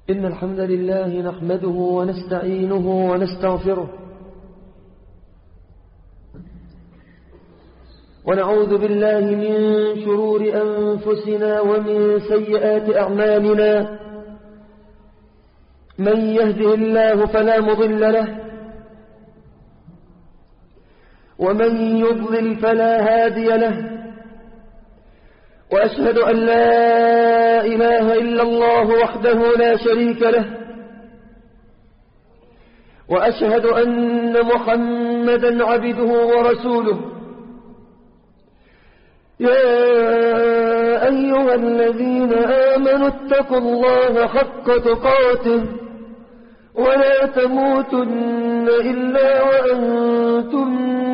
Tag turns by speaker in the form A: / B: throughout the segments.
A: إن الحمد لله نحمده ونستعينه ونستغفره ونعوذ بالله من شرور أنفسنا ومن سيئات أعمالنا. من يهده الله فلا مضل له ومن يضلل فلا هادي له، وأشهد أن لا إله إلا الله وحده لا شريك له، وأشهد أن محمدا عبده ورسوله. يا أيها الذين آمنوا اتقوا الله حق تقاته ولا تموتن إلا وأنتم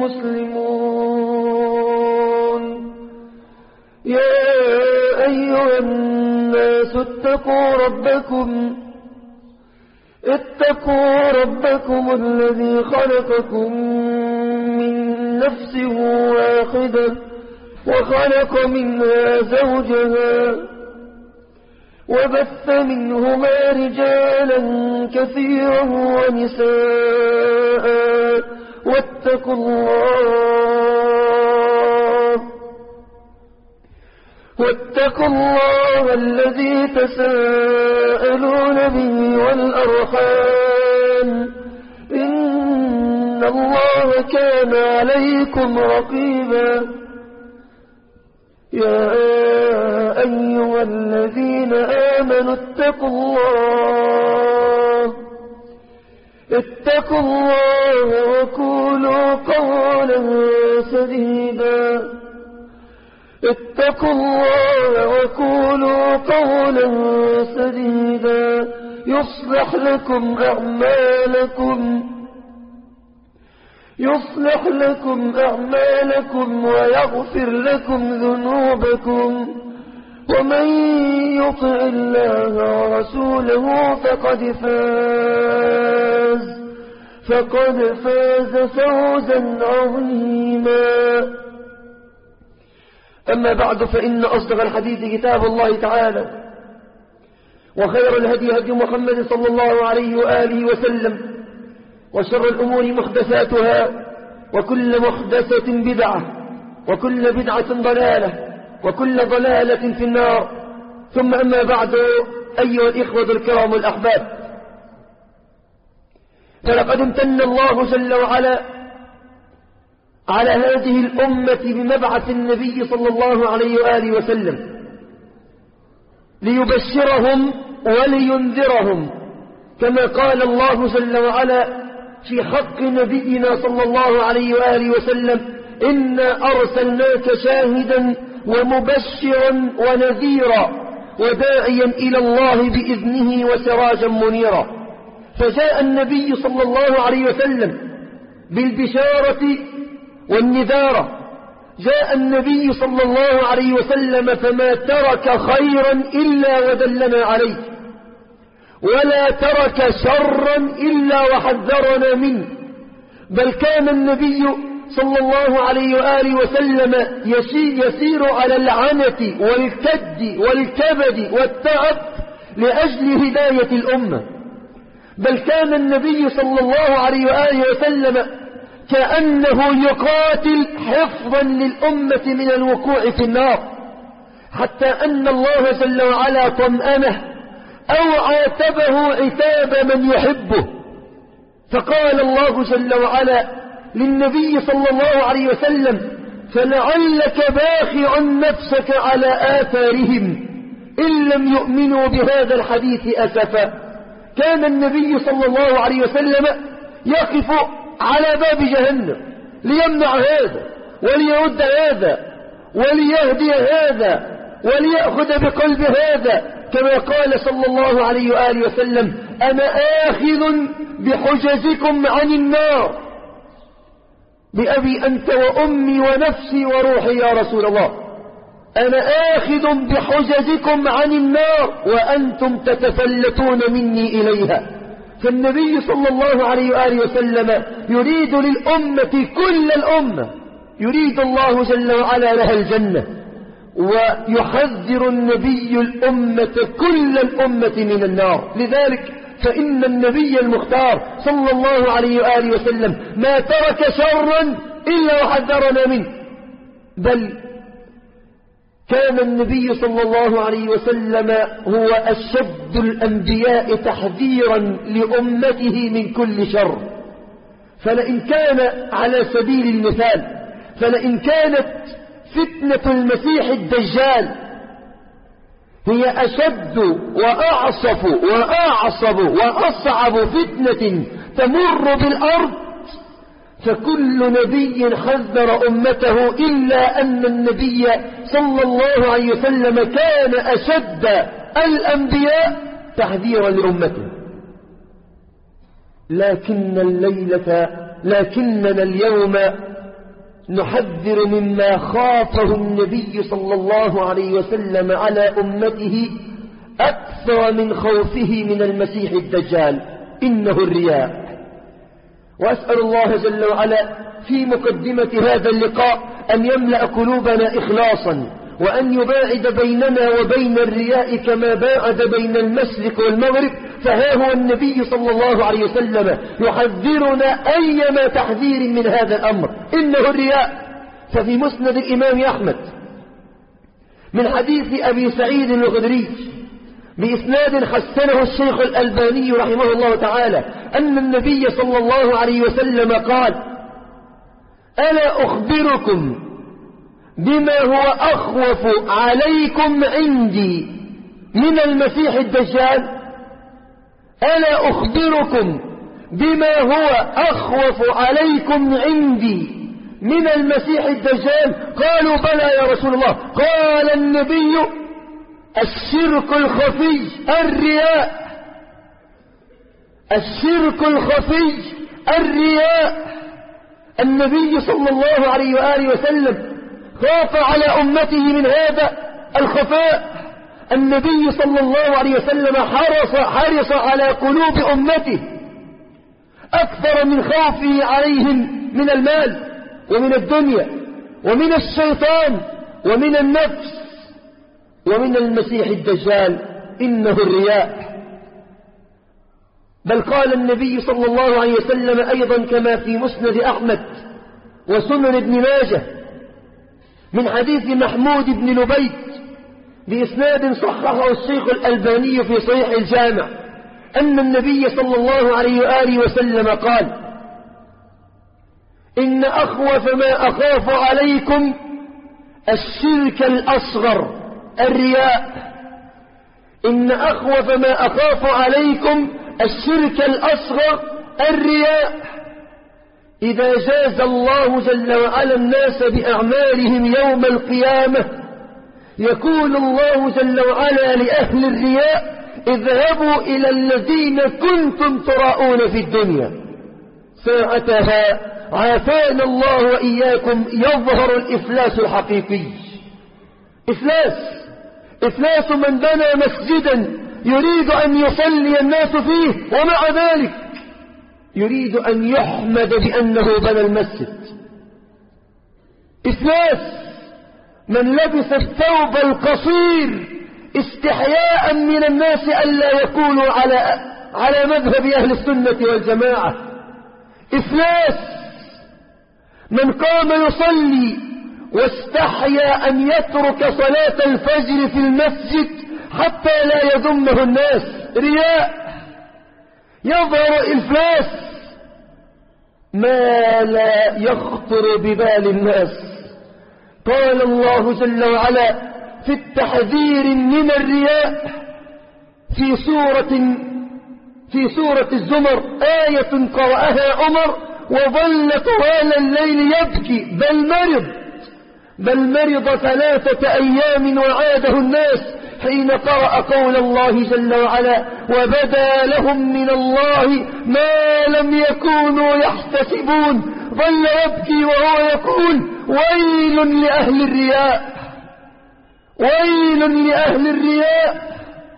A: مسلمون. يا أيها الناس اتقوا ربكم الذي خلقكم من نفس واحدة وخلق منها زوجها وبث منهما رجالا كثيرا ونساء، واتقوا الله الذي تساءلون به والأرحام، إن الله كان عليكم رقيبا. يا أيها الذين آمنوا اتقوا الله وقولوا قولا سديدا يصلح لكم أعمالكم ويغفر لكم ذنوبكم، ومن يطع الله ورسوله فقد فاز فوزا عظيما. أما بعد، فإن أصدق الحديث كتاب الله تعالى، وخير الهدي هدي محمد صلى الله عليه وآله وسلم، وشر الأمور محدثاتها، وكل محدثة بدعة، وكل بدعة ضلالة، وكل ضلالة في النار. ثم أما بعد، أيها الإخوة الكرام الأحباب، فلقد امتن الله جل وعلا على هذه الأمة بمبعث النبي صلى الله عليه وآله وسلم ليبشرهم ولينذرهم، كما قال الله جل وعلا في حق نبينا صلى الله عليه وآله وسلم: إنا أرسلناك شاهدا ومبشرا ونذيرا وداعيا إلى الله بإذنه وسراجا منيرا. فجاء النبي صلى الله عليه وسلم بالبشارة والنذارة. جاء النبي صلى الله عليه وسلم فما ترك خيرا إلا ودلنا عليه، ولا ترك شرا إلا وحذرنا منه، بل كان النبي صلى الله عليه وآله وسلم يسير على العنة والكد والكبد والتعب لأجل هداية الأمة. بل كان النبي صلى الله عليه وآله وسلم كأنه يقاتل حفظا للأمة من الوقوع في النار، حتى أن الله جل وعلا طمأنه أو عاتبه عتاب من يحبه. فقال الله جل وعلا للنبي صلى الله عليه وسلم: فلعلك باخع نفسك على آثارهم إن لم يؤمنوا بهذا الحديث أسفا. كان النبي صلى الله عليه وسلم يقف على باب جهنم ليمنع هذا وليرد هذا وليهدي هذا وليأخذ بقلب هذا، كما قال صلى الله عليه وآله وسلم: أنا آخذ بحجزكم عن النار، بأبي أنت وأمي ونفسي وروحي يا رسول الله، أنا آخذ بحجزكم عن النار وأنتم تتفلتون مني إليها. فالنبي صلى الله عليه وآله وسلم يريد للأمة كل الأمة، يريد الله جل وعلا لها الجنة، ويحذر النبي الأمة كل الأمة من النار. لذلك فإن النبي المختار صلى الله عليه وآله وسلم ما ترك شرا إلا وحذرنا منه، بل كان النبي صلى الله عليه وسلم هو أشد الأنبياء تحذيرا لأمته من كل شر. فلئن كان على سبيل المثال، فلئن كانت فتنة المسيح الدجال هي أشد وأعصب وأصعب فتنة تمر بالأرض، فكل نبي حذر أمته، إلا أن النبي صلى الله عليه وسلم كان أشد الأنبياء تحذيرا لأمته. لكننا اليوم نحذر مما خافه النبي صلى الله عليه وسلم على أمته أكثر من خوفه من المسيح الدجال، إنه الرياء. وأسأل الله جل وعلا في مقدمة هذا اللقاء أن يملأ قلوبنا إخلاصا، وأن يباعد بيننا وبين الرياء كما باعد بين المشرق والمغرب. فها هو النبي صلى الله عليه وسلم يحذرنا أيما تحذير من هذا الأمر، إنه الرياء. ففي مسند الإمام أحمد من حديث أبي سعيد الخدري بإسناد حسنه الشيخ الألباني رحمه الله تعالى أن النبي صلى الله عليه وسلم قال: ألا أخبركم بما هو أخوف عليكم عندي من المسيح الدجال؟ ألا أخبركم بما هو أخوف عليكم عندي من المسيح الدجال؟ قالوا: بلى يا رسول الله. قال النبي: الشرك الخفي، الرياء. الشرك الخفي، الرياء. النبي صلى الله عليه وآله وسلم خاف على أمته من هذا الخفاء. النبي صلى الله عليه وسلم حرص على قلوب أمته أكثر من خوفه عليهم من المال ومن الدنيا ومن الشيطان ومن النفس ومن المسيح الدجال، إنه الرياء. بل قال النبي صلى الله عليه وسلم أيضا كما في مسند أحمد وسنن ابن ماجه من حديث محمود بن لبيد بإسناد صححه الشيخ الألباني في صحيح الجامع أن النبي صلى الله عليه وآله وسلم قال: إن أخوف ما أخاف عليكم الشرك الأصغر، الرياء. إن أخوف ما أخاف عليكم الشرك الأصغر، الرياء. إذا جاز الله جل وعلا الناس بأعمالهم يوم القيامة يقول الله جل وعلا لأهل الرياء: اذهبوا إلى الذين كنتم تراءون في الدنيا. ساعتها عافانا الله وإياكم يظهر الإفلاس الحقيقي. إفلاس من بنى مسجدا يريد أن يصلي الناس فيه، ومع ذلك يريد أن يحمد بأنه بنى المسجد. إفلاس من لبس الثوب القصير استحياء من الناس ألا يقولوا على مذهب أهل السنة والجماعة. إفلاس من قام يصلي واستحيا أن يترك صلاة الفجر في المسجد حتى لا يذمه الناس. رياء. يظهر إفلاس ما لا يخطر ببال الناس. قال الله جل وعلا في التحذير من الرياء في سورة الزمر: آية قرأها عمر وظل طوال الليل يبكي بل مرض 3 أيام وعاده الناس حين قرأ قول الله جل وعلا: وبدا لهم من الله ما لم يكونوا يحتسبون. ظل يبكي وهو يقول: ويل لأهل الرياء، ويل لأهل الرياء،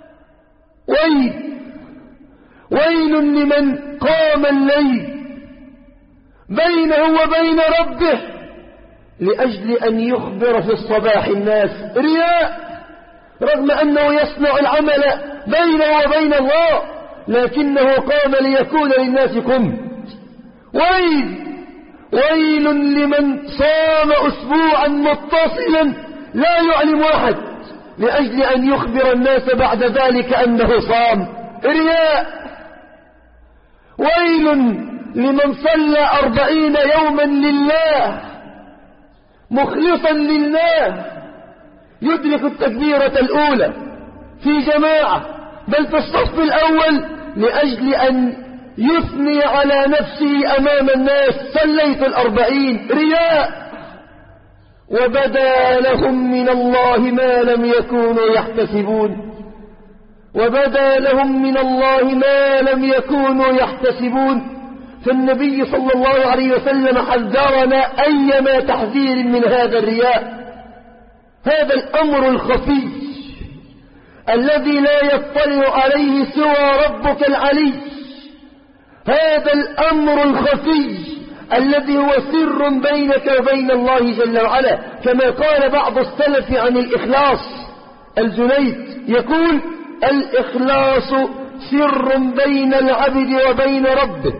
A: ويل لمن قام الليل بينه وبين ربه لأجل أن يخبر في الصباح الناس، رياء، رغم أنه يصنع العمل بينه وبين الله، لكنه قام ليكون للناس كم. ويل لمن صام أسبوعا متصلا لا يعلم أحد لأجل أن يخبر الناس بعد ذلك أنه صام، رياء. ويل لمن صلى 40 يوما لله مخلصا لله، يدرك التكبيرة الأولى في جماعة بل في الصف الأول لأجل أن يثني على نفسه أمام الناس، صليت 40، رياء. وبدا لهم من الله ما لم يكونوا يحتسبون، وبدا لهم من الله ما لم يكونوا يحتسبون. فالنبي صلى الله عليه وسلم حذرنا أيما تحذير من هذا الرياء، هذا الأمر الخفي الذي لا يطلع عليه سوى ربك العلي، هذا الأمر الخفي الذي هو سر بينك وبين الله جل وعلا، كما قال بعض السلف عن الإخلاص. الجنيد يقول: الإخلاص سر بين العبد وبين ربه،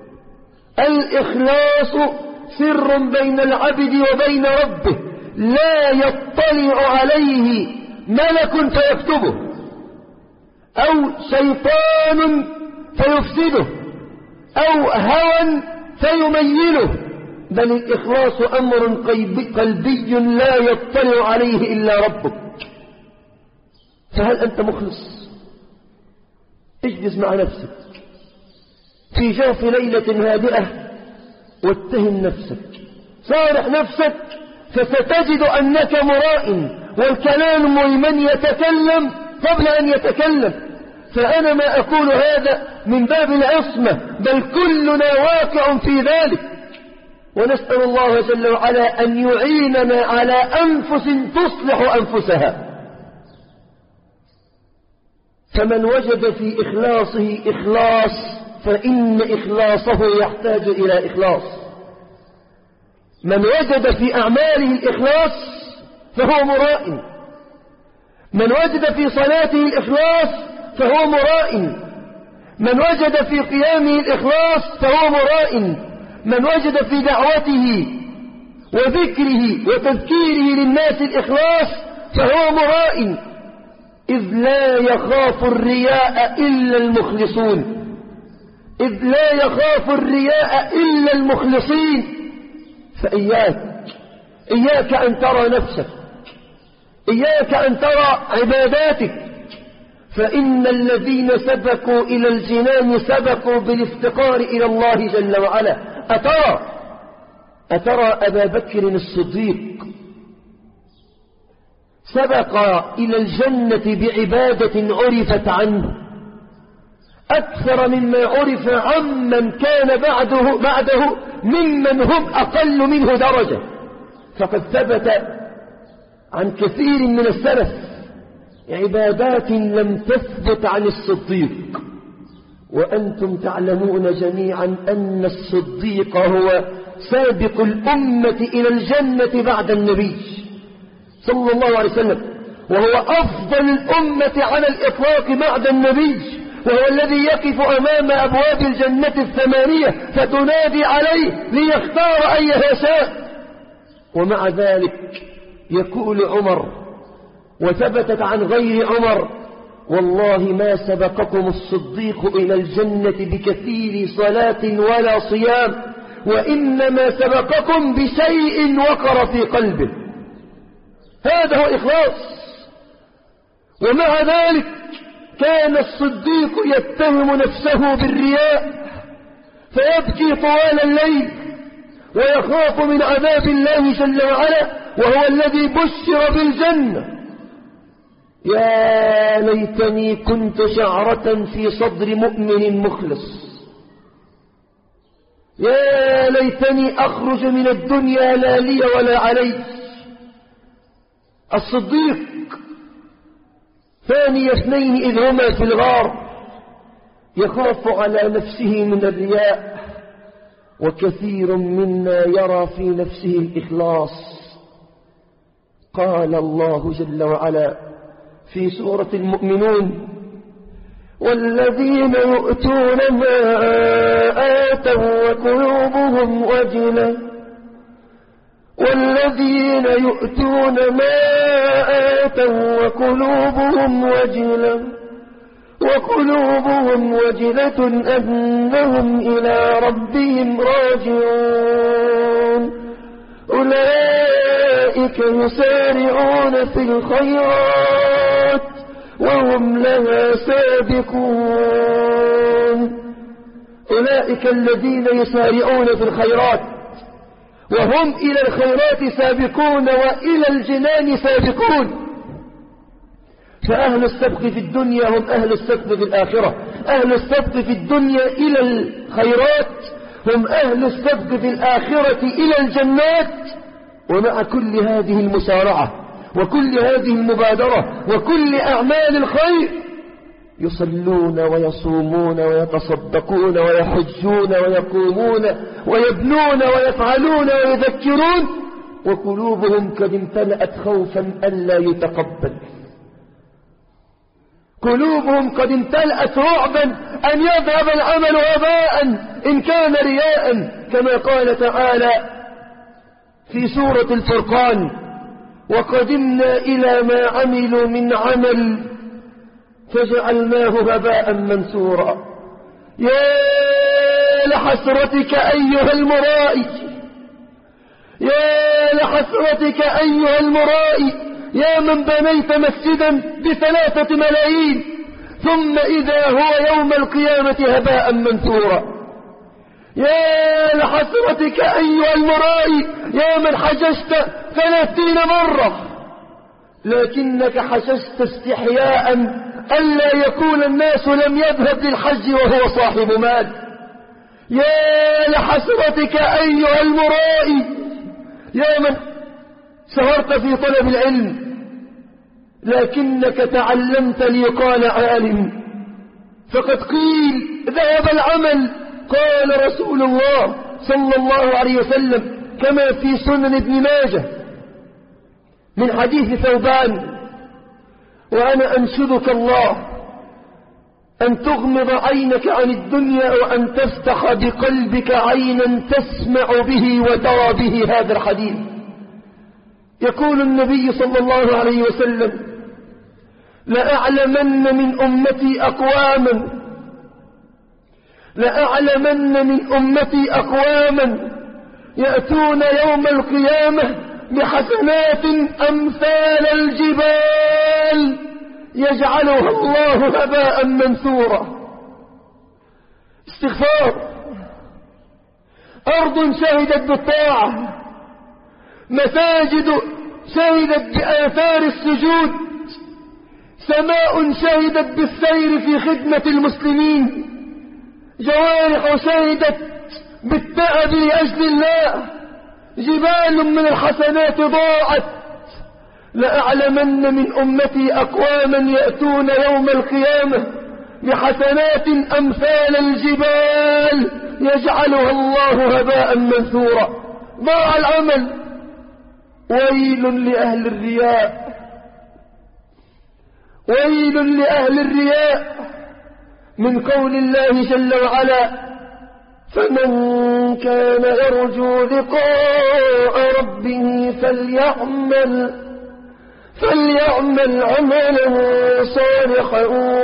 A: الإخلاص سر بين العبد وبين ربه، لا يطلع عليه ملك فيكتبه أو شيطان فيفسده أو هوى فيميله، بل الإخلاص أمر قلبي لا يطلع عليه إلا ربك. فهل أنت مخلص؟ اجلس مع نفسك في جوف ليلة هادئة واتهم نفسك، صارح نفسك، فستجد أنك مراء، والكلام لمن يتكلم قبل أن يتكلم. فأنا ما أقول هذا من باب العصمة، بل كلنا واقع في ذلك، ونسأل الله جل وعلا أن يعيننا على أنفس تصلح أنفسها. فمن وجد في إخلاصه إخلاص فإن إخلاصه يحتاج إلى إخلاص. من وجد في أعماله الإخلاص فهو مرائي، من وجد في صلاته الإخلاص فهو مرائي، من وجد في قيامه الإخلاص فهو مرائي، من وجد في دعوته وذكره وتذكيره للناس الإخلاص فهو مرائي، إذ لا يخاف الرياء إلا المخلصون، إذ لا يخاف الرياء إلا المخلصين. إياك أن ترى نفسك، إياك أن ترى عباداتك، فإن الذين سبقوا إلى الجنان سبقوا بالافتقار إلى الله جل وعلا. أترى أبا بكر الصديق سبق إلى الجنة بعبادة عرفت عنه أكثر مما عرف عمن كان بعده ممن هم أقل منه درجة. فقد ثبت عن كثير من السلف عبادات لم تثبت عن الصديق، وأنتم تعلمون جميعا أن الصديق هو سابق الأمة إلى الجنة بعد النبي صلى الله عليه وسلم، وهو أفضل الأمة على الإطلاق بعد النبي، وهو الذي يقف أمام أبواب الجنة 8 فتنادي عليه ليختار أيها شاء. ومع ذلك يقول عمر، وثبتت عن غير عمر: والله ما سبقكم الصديق إلى الجنة بكثير صلاة ولا صيام، وإنما سبقكم بشيء وقر في قلبه. هذا هو إخلاص. ومع ذلك كان الصديق يتهم نفسه بالرياء فيبكي طوال الليل ويخاف من عذاب الله جل وعلا، وهو الذي بشر بالجنة. يا ليتني كنت شعرة في صدر مؤمن مخلص، يا ليتني أخرج من الدنيا لا لي ولا علي. الصديق ثاني 2 إذ هما في الغار يخاف على نفسه من الرياء، وكثير منا يرى في نفسه الإخلاص. قال الله جل وعلا في سورة المؤمنون: والذين يؤتون ما آتوا وقلوبهم وجلة والذين يؤتون ما آتوا وقلوبهم وجلة أنهم إلى ربهم راجعون أولئك يسارعون في الخيرات وهم لها سابقون. أولئك الذين يسارعون في الخيرات وهم إلى الخيرات سابقون وإلى الجنان سابقون. فأهل السبق في الدنيا هم أهل السبق في الآخرة. أهل السبق في الدنيا إلى الخيرات هم أهل السبق في الآخرة إلى الجنات. ومع كل هذه المسارعة وكل هذه المبادرة وكل أعمال الخير يصلون ويصومون ويتصدقون ويحجون ويقومون ويبنون ويفعلون ويذكرون وقلوبهم قد امتلأت خوفا ألا يتقبل. قلوبهم قد امتلأت رعبا أن يذهب العمل هباء إن كان رياء، كما قال تعالى في سورة الفرقان: وقدمنا إلى ما عملوا من عمل فجعلناه هباء منثورا. يا لحسرتك أيها المرائي، يا لحسرتك أيها المرائي، يا من بنيت مسجدا ب3 ملايين ثم إذا هو يوم القيامة هباء منثورا. يا لحسرتك أيها المرائي، يا من حججت 30 مرة لكنك حججت استحياء ألا يكون الناس لم يذهب للحج وهو صاحب مال. يا لحسرتك أيها المرائي، يا من سهرت في طلب العلم لكنك تعلمت ليقال عالم، فقد قيل ذهب العمل. قال رسول الله صلى الله عليه وسلم كما في سنن ابن ماجه من حديث ثوبان: وأنا أنشدك الله أن تغمض عينك عن الدنيا وأن تفتح بقلبك عينا تسمع به وترى به هذا الحديث. يقول النبي صلى الله عليه وسلم: لأعلمن من أمتي أقواما يأتون يوم القيامة بحسنات أمثال الجبال يجعلها الله هباء منثورا. استغفار. أرض شهدت بالطاعة، مساجد شهدت بآثار السجود، سماء شهدت بالسير في خدمة المسلمين، جوارح شهدت بالتعب لأجل الله، جبال من الحسنات ضاعت. لأعلمن من أمتي أقواما يأتون يوم القيامة بحسنات أمثال الجبال يجعلها الله هباء منثورا. ضاع العمل. ويل لأهل الرياء، ويل لأهل الرياء، من قول الله جل وعلا: فمن كان يرجو لقاء ربه فليعمل عملا صالحا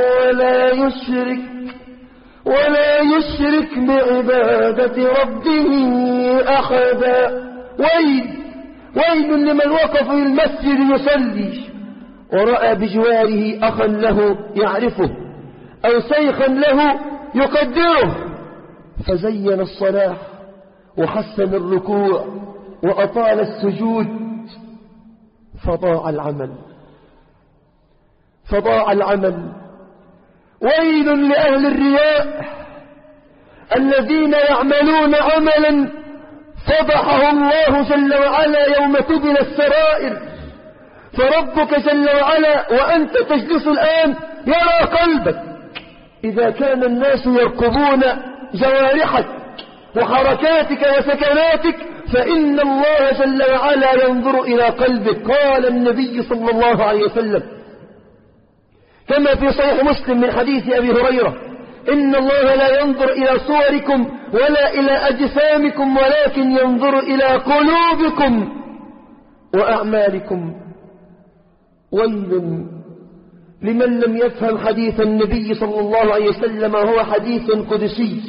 A: ولا يشرك بعبادة ربه أحدا. ويل لمن وقف في المسجد يصلي ورأى بجواره أخا له يعرفه أو شيخا له يقدره فزين الصلاة وحسن الركوع وأطال السجود فضاع العمل. ويل لأهل الرياء الذين يعملون عملا فضحه الله جل وعلا يوم تبل السرائر. فربك جل وعلا وأنت تجلس الآن يرى قلبك. إذا كان الناس يرقبون جوارحك وحركاتك وسكناتك، فإن الله جل وعلا ينظر إلى قلبك. قال النبي صلى الله عليه وسلم كما في صحيح مسلم من حديث أبي هريرة: إن الله لا ينظر إلى صوركم ولا إلى أجسامكم ولكن ينظر إلى قلوبكم وأعمالكم. ويل لمن لم يفهم حديث النبي صلى الله عليه وسلم، هو حديث قدسي،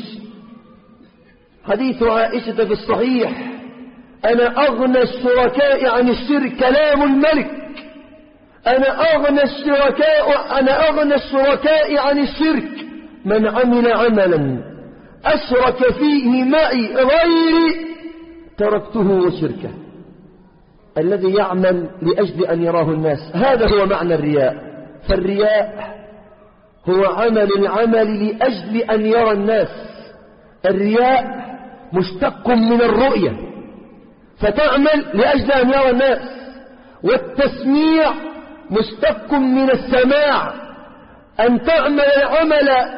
A: حديث عائشة في الصحيح: أنا أغنى الشركاء عن الشرك، كلام الملك، أنا أغنى الشركاء عن الشرك من عمل عملا أشرك فيه معي غيري تركته وشركه. الذي يعمل لأجل أن يراه الناس، هذا هو معنى الرياء. فالرياء هو عمل العمل لأجل أن يرى الناس. الرياء مشتق من الرؤية، فتعمل لأجل أن يرى الناس. والتسميع مشتق من السماع، أن تعمل العمل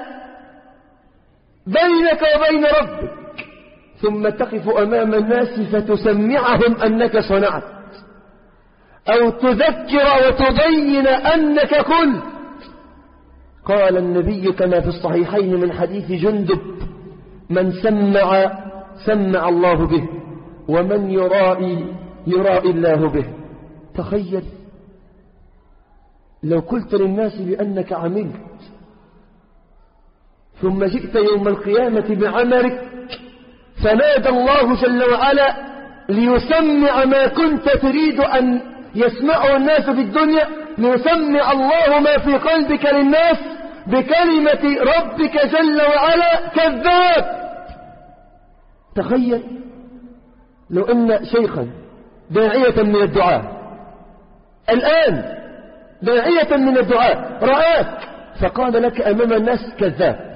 A: بينك وبين ربك ثم تقف أمام الناس فتسمعهم أنك صنعت، أو تذكر وتبين أنك كنت. قال النبي كما في الصحيحين من حديث جندب: من سمع الله به، ومن يرائي الله به. تخيل لو قلت للناس بأنك عملت ثم جئت يوم القيامة بعملك فنادى الله جل وعلا ليسمع ما كنت تريد أن يسمعه الناس في الدنيا، ليسمع الله ما في قلبك للناس بكلمة ربك جل وعلا: كذاب. تخيل لو أن شيخا داعية من الدعاء الآن، داعية من الدعاء، رآك فقال لك أمام الناس: كذاب.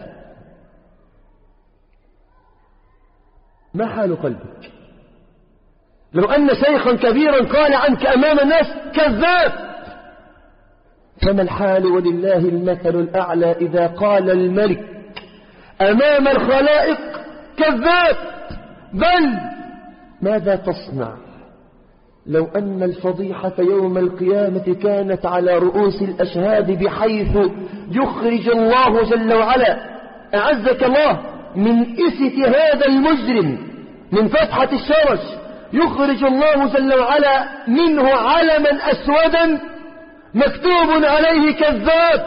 A: ما حال قلبك؟ لو أن شيخا كبيرا قال عنك أمام الناس: كذاب. فما الحال ولله المثل الأعلى إذا قال الملك أمام الخلائق: كذاب. بل ماذا تصنع لو أن الفضيحة يوم القيامة كانت على رؤوس الأشهاد، بحيث يخرج الله جل وعلا أعزك الله من إسة هذا المجرم، من فتحة الشرج، يخرج الله جل وعلا منه علما أسودا مكتوب عليه: كذاب.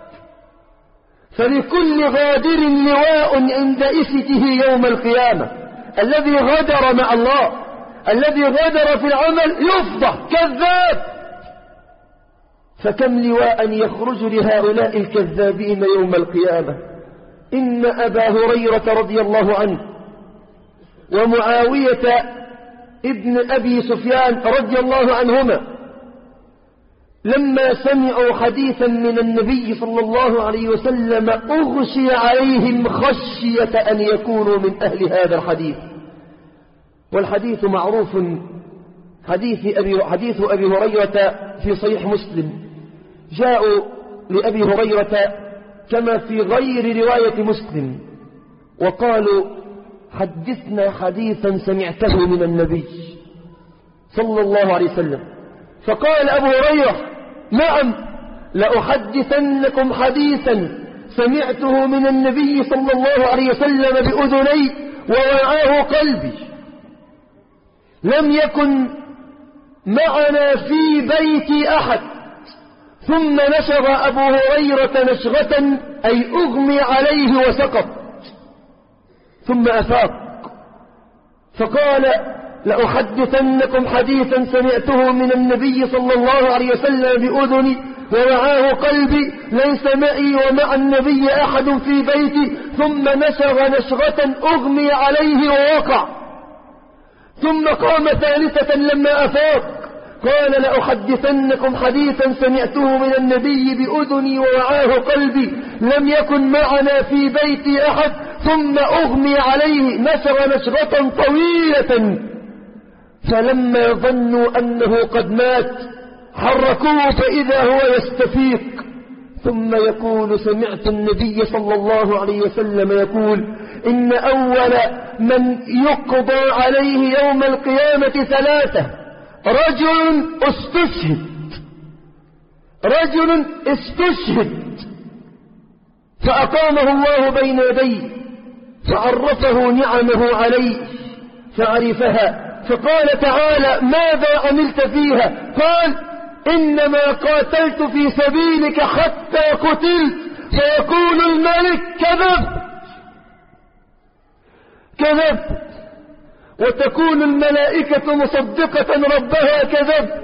A: فلكل غادر لواء عند إسته يوم القيامة. الذي غدر مع الله، الذي غدر في العمل يفضح: كذاب. فكم لواء يخرج لهؤلاء الكذابين يوم القيامة. إن أبا هريرة رضي الله عنه ومعاوية ابن أبي سفيان رضي الله عنهما لما سمعوا حديثا من النبي صلى الله عليه وسلم أغشي عليهم خشية أن يكونوا من أهل هذا الحديث. والحديث معروف، حديث أبي هريرة في صحيح مسلم. جاءوا لأبي هريرة كما في غير رواية مسلم وقالوا: حدثنا حديثا سمعته من النبي صلى الله عليه وسلم. فقال أبو هريرة: نعم، لأحدثنكم حديثا سمعته من النبي صلى الله عليه وسلم بأذني ووعاه قلبي. لم يكن معنا في بيت أحد. ثم نشغ أبو هريرة نشغة، أي أغمي عليه وسقط، ثم أفاق فقال: لأحدثنكم حديثا سمعته من النبي صلى الله عليه وسلم بأذني ووعاه قلبي، ليس معي ومع النبي أحد في بيتي. ثم نشغ نشغة أغمي عليه ووقع، ثم قام ثالثة لما أفاق قال: لأحدثنكم حديثا سمعته من النبي بأذني ووعاه قلبي، لم يكن معنا في بيتي أحد. ثم أغمي عليه، نشغ نشغة طويلة، فلما ظنوا أنه قد مات حركوه فإذا هو يستفيق، ثم يقول: سمعت النبي صلى الله عليه وسلم يقول: إن أول من يقضى عليه يوم القيامة 3: رجل استشهد فأقامه الله بين يديه فعرفه نعمه عليه فعرفها، فقال تعالى: ماذا عملت فيها؟ قال: إنما قاتلت في سبيلك حتى قتلت. فيقول الملك: كذبت. وتكون الملائكة مصدقة ربها: كذبت.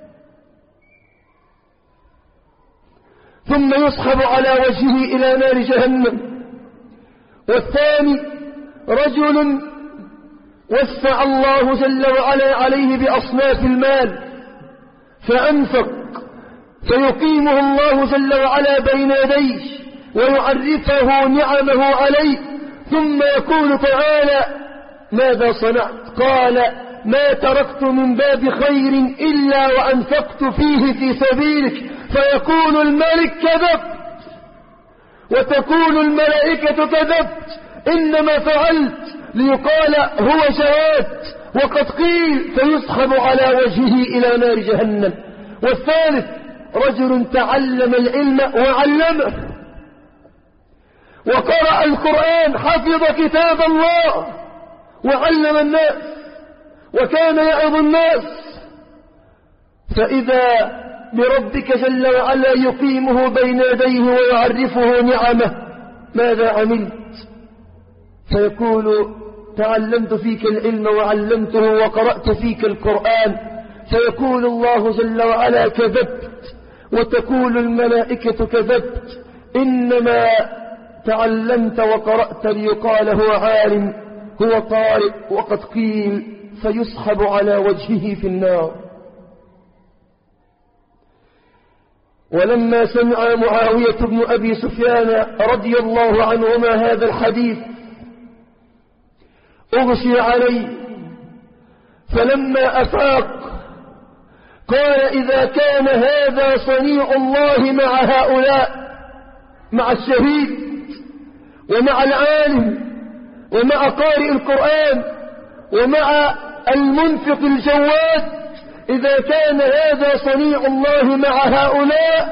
A: ثم يسحب على وجهه إلى نار جهنم. والثاني: رجل وسع الله جل وعلا عليه بأصناف المال فأنفق، فيقيمه الله جل وعلا بين يديه ويعرفه نعمه عليه، ثم يقول تعالى: ماذا صنعت؟ قال: ما تركت من باب خير إلا وأنفقت فيه في سبيلك. فيقول الملك: كذبت. وتقول الملائكة: كذبت، إنما فعلت ليقال هو جواد، وقد قيل. فيسحب على وجهه إلى نار جهنم. والثالث: رجل تعلم العلم وعلمه، وقرأ القرآن، حفظ كتاب الله وعلم الناس وكان يعظ الناس، فإذا بربك جل وعلا يقيمه بين يديه ويعرفه نعمه: ماذا عملت؟ فيقول: تعلمت فيك العلم وعلمته وقرأت فيك القرآن. فيقول الله جل وعلا: كذبت. وتقول الملائكة: كذبت، إنما تعلمت وقرأت ليقال هو عالم، هو قارئ، وقد قيل. فيسحب على وجهه في النار. ولما سمع معاوية بن أبي سفيان رضي الله عنهما هذا الحديث أغشي عليه، فلما أفاق قال: إذا كان هذا صنيع الله مع هؤلاء، مع الشهيد ومع العالم ومع قارئ القرآن ومع المنفق الجواد، إذا كان هذا صنيع الله مع هؤلاء،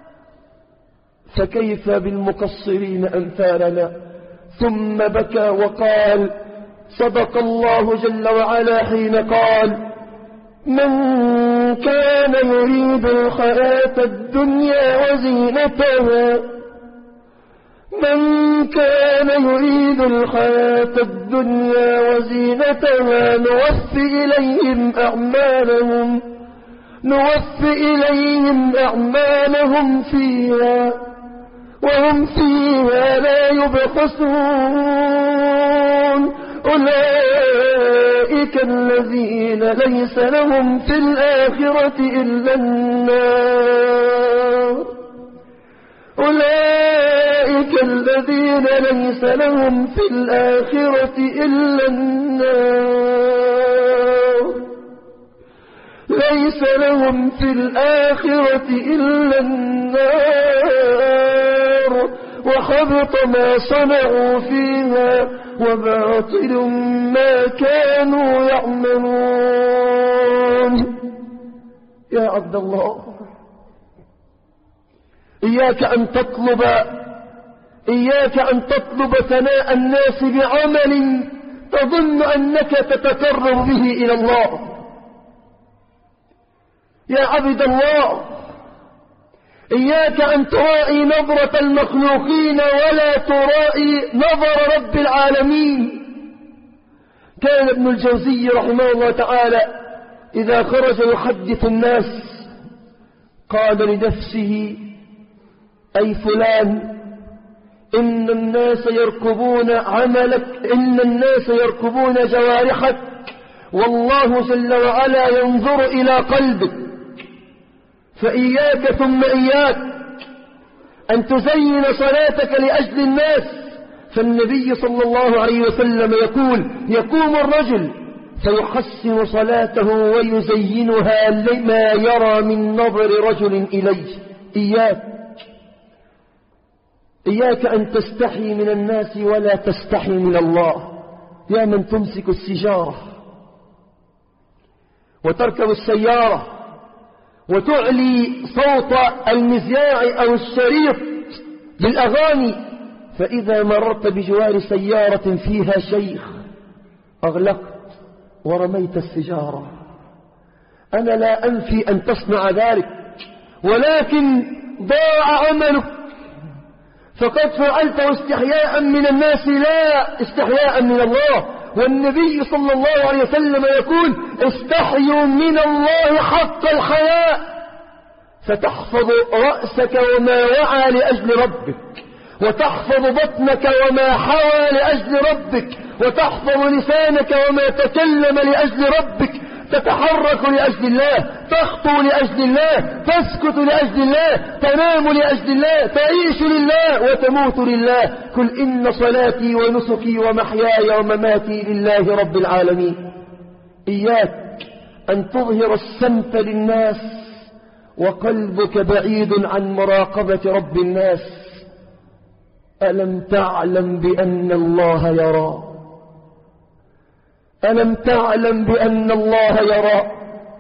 A: فكيف بالمقصرين أمثالنا؟ ثم بكى وقال: صدق الله جل وعلا حين قال: من كان يريد الحياة الدنيا وزينتها، من كان يريد الحياة الدنيا وزينتها نوفي إليهم أعمالهم فيها وهم فيها لا يبخسون. أولئك الذين ليس لهم في الآخرة إلا النار، أولئك الذين ليس لهم في الآخرة إلا النار، ليس لهم في الآخرة إلا النار، وحبط ما صنعوا فيها وباطل ما كانوا يعملون. يا عبد الله، إياك أن تطلب ثناء الناس بعمل تظن أنك تتقرب به إلى الله. يا عبد الله، إياك أن ترائي نظرة المخلوقين ولا ترائي نظر رب العالمين. كان ابن الجوزي رحمه الله تعالى إذا خرج يحدث الناس قال لنفسه: أي فلان، إن الناس يركبون عملك، إن الناس يركبون جوارحك، والله جل وعلا ينظر إلى قلبك، فإياك ثم إياك أن تزين صلاتك لأجل الناس. فالنبي صلى الله عليه وسلم يقول: يقوم الرجل فيحسن صلاته ويزينها لما يرى من نظر رجل إليه. إياك أن تستحي من الناس ولا تستحي من الله. يا من تمسك السجارة وتركب السيارة وتعلي صوت المذياع أو الشريط بالأغاني، فإذا مررت بجوار سيارة فيها شيخ أغلقت ورميت السجارة. أنا لا أنفي أن تصنع ذلك، ولكن ضاع عملك، فقد فعلته استحياء من الناس لا استحياء من الله. والنبي صلى الله عليه وسلم يقول: استحيوا من الله حق الحياء، فتحفظ رأسك وما وعى لأجل ربك، وتحفظ بطنك وما حوى لأجل ربك، وتحفظ لسانك وما تكلم لأجل ربك، تتحرك لأجل الله، تخطو لأجل الله، تسكت لأجل الله، تنام لأجل الله، تعيش لله وتموت لله. قل إن صلاتي ونسكي ومحياي ومماتي لله رب العالمين. إياك أن تظهر السمت للناس وقلبك بعيد عن مراقبة رب الناس. ألم تعلم بأن الله يرى؟ ألم تعلم بأن الله يرى؟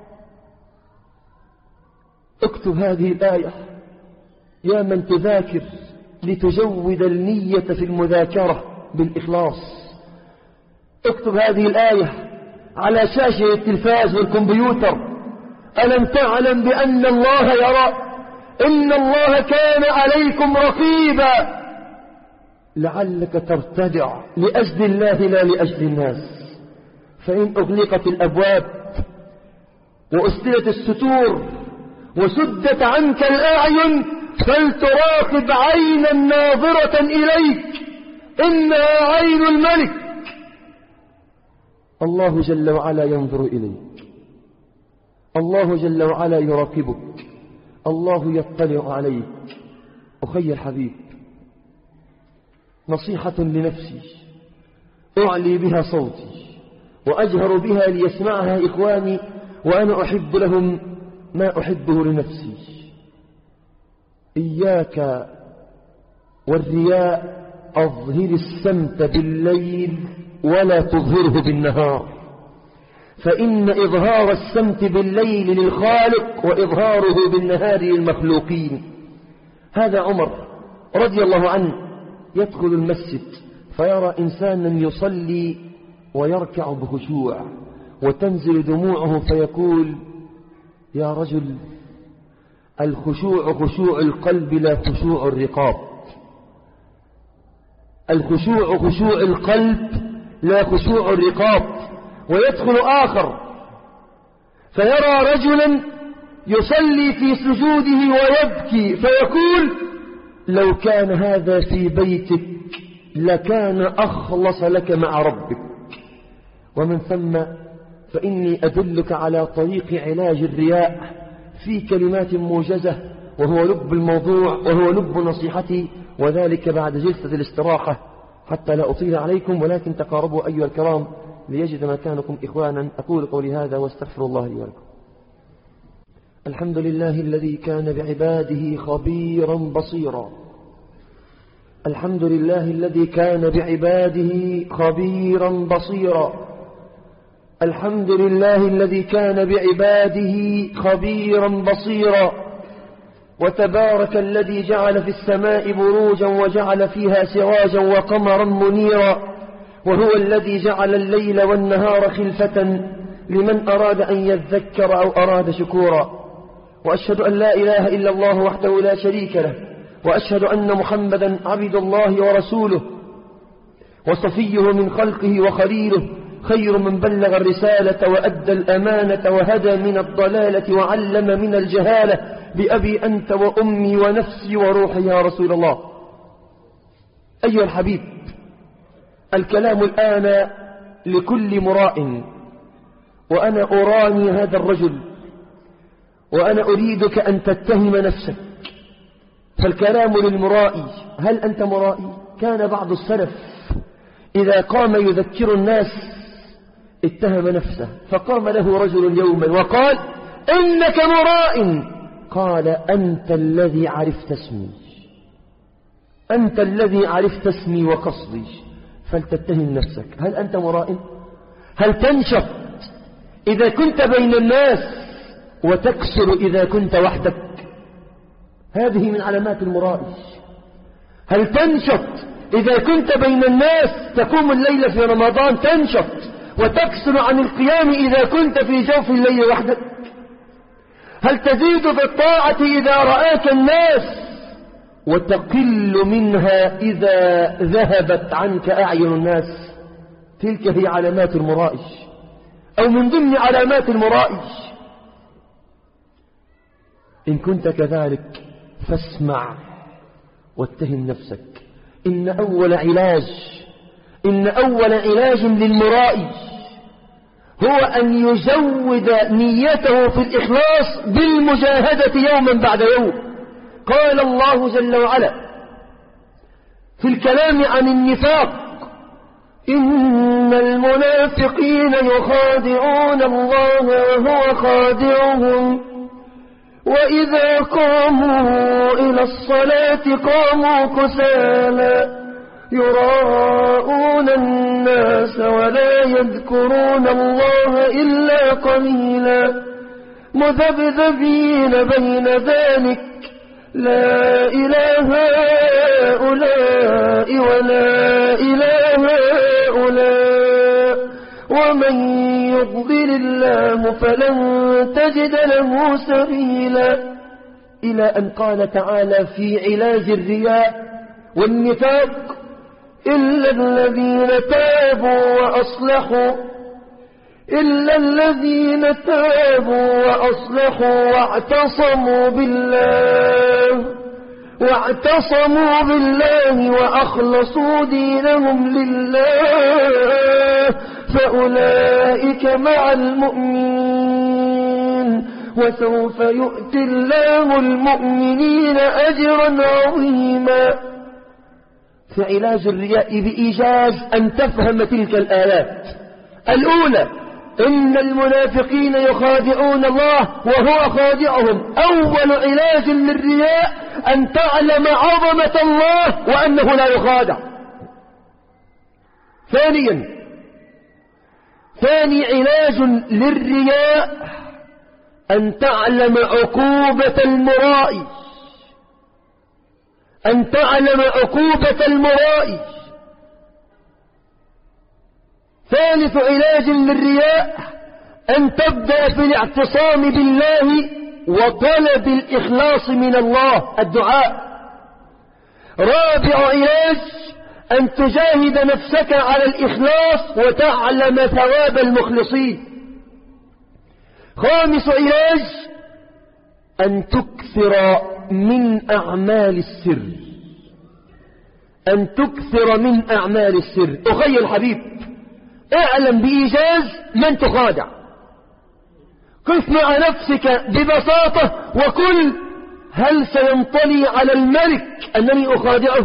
A: اكتب هذه الآية يا من تذاكر لتجود النية في المذاكرة بالإخلاص. اكتب هذه الآية على شاشة التلفاز والكمبيوتر. ألم تعلم بأن الله يرى؟ إن الله كان عليكم رقيبا. لعلك ترتدع لأجل الله لا لأجل الناس. فإن أغلقت الأبواب وأسدلت الستور وسدت عنك الأعين فلتراقب عينا ناظرة إليك، إنها عين الملك. الله جل وعلا ينظر إليك، الله جل وعلا يراقبك، الله يطلع عليك. أخي الحبيب، نصيحة لنفسي أعلي بها صوتي وأجهر بها ليسمعها إخواني، وأنا أحب لهم ما أحبه لنفسي. إياك والرياء، أظهر السمت بالليل ولا تظهره بالنهار، فإن إظهار السمت بالليل للخالق وإظهاره بالنهار للمخلوقين. هذا عمر رضي الله عنه يدخل المسجد فيرى إنسانا يصلي ويركع بخشوع وتنزل دموعه فيقول: يا رجل، الخشوع خشوع القلب لا خشوع الرقاب. الخشوع خشوع القلب لا خشوع الرقاب. ويدخل آخر فيرى رجلا يصلي في سجوده ويبكي فيقول: لو كان هذا في بيتك لكان أخلص لك مع ربك. ومن ثم فإني أدلك على طريق علاج الرياء في كلمات موجزة، وهو لب الموضوع وهو لب نصيحتي، وذلك بعد جلسة الاستراحة حتى لا أطيل عليكم، ولكن تقاربوا أيها الكرام ليجد مكانكم إخوانا. أقول قولي هذا واستغفر الله لي ولكم. الحمد لله الذي كان بعباده خبيرا بصيرا. الحمد لله الذي كان بعباده خبيرا بصيرا. الحمد لله الذي كان بعباده خبيرا بصيرا. وتبارك الذي جعل في السماء بروجا وجعل فيها سراجا وقمرا منيرا، وهو الذي جعل الليل والنهار خلفة لمن أراد أن يذكر أو أراد شكورا. وأشهد أن لا إله إلا الله وحده لا شريك له، وأشهد أن محمدا عبد الله ورسوله وصفيه من خلقه وخليله، خير من بلغ الرسالة وأدى الأمانة وهدى من الضلالة وعلم من الجهالة. بأبي أنت وأمي ونفسي وروحي يا رسول الله. أيها الحبيب، الكلام الآن لكل مراء، وأنا أراني هذا الرجل وأنا أريدك أن تتهم نفسك. فالكلام للمرائي. هل أنت مرائي؟ كان بعض السلف إذا قام يذكر الناس اتهم نفسه، فقام له رجل يوما وقال: إنك مراء. قال: أنت الذي عرفت اسمي. أنت الذي عرفت اسمي وقصدي فلتتهم نفسك. هل أنت مرائي؟ هل تنشط إذا كنت بين الناس وتكسر إذا كنت وحدك؟ هذه من علامات المرائي. هل تنشط إذا كنت بين الناس تقوم الليل في رمضان تنشط وتكسر عن القيام إذا كنت في جوف الليل وحدك؟ هل تزيد في الطاعة إذا رآك الناس وتقل منها إذا ذهبت عنك أعين الناس؟ تلك هي علامات المرائي أو من ضمن علامات المرائي. إن كنت كذلك فاسمع واتهم نفسك. إن أول علاج للمرائي هو أن يزود نيته في الإخلاص بالمجاهدة يوما بعد يوم. قال الله جل وعلا في الكلام عن النفاق: إن المنافقين يخادعون الله وهو خادعهم وإذا قاموا إلى الصلاة قاموا كسالى يراءون الناس ولا يذكرون الله إلا قليلا مذبذبين بين ذلك لا إله هؤلاء ولا إله هؤلاء ومن يضلل الله فلن تجد له سبيلا. إلى أن قال تعالى في علاج الرياء والنفاق: إلا الذين تابوا وأصلحوا واعتصموا بالله وأخلصوا دينهم لله فأولئك مع المؤمنين وسوف يؤتي الله المؤمنين أجرا عظيما. في علاج الرياء بإيجاز أن تفهم تلك الآيات. الأولى: إن المنافقين يخادعون الله وهو خادعهم. أول علاج للرياء أن تعلم عظمة الله وأنه لا يخادع. ثاني علاج للرياء أن تعلم عقوبة المرائي. ثالث علاج للرياء أن تبدأ في الاعتصام بالله وطلب الإخلاص من الله، الدعاء. رابع علاج أن تجاهد نفسك على الإخلاص وتعلم ثواب المخلصين. خامس علاج أن تكثر من أعمال السر. أخي الحبيب، اعلم بإيجاز من تخادع. قف مع نفسك ببساطة وقل: هل سينطلي على الملك أنني أخادعه؟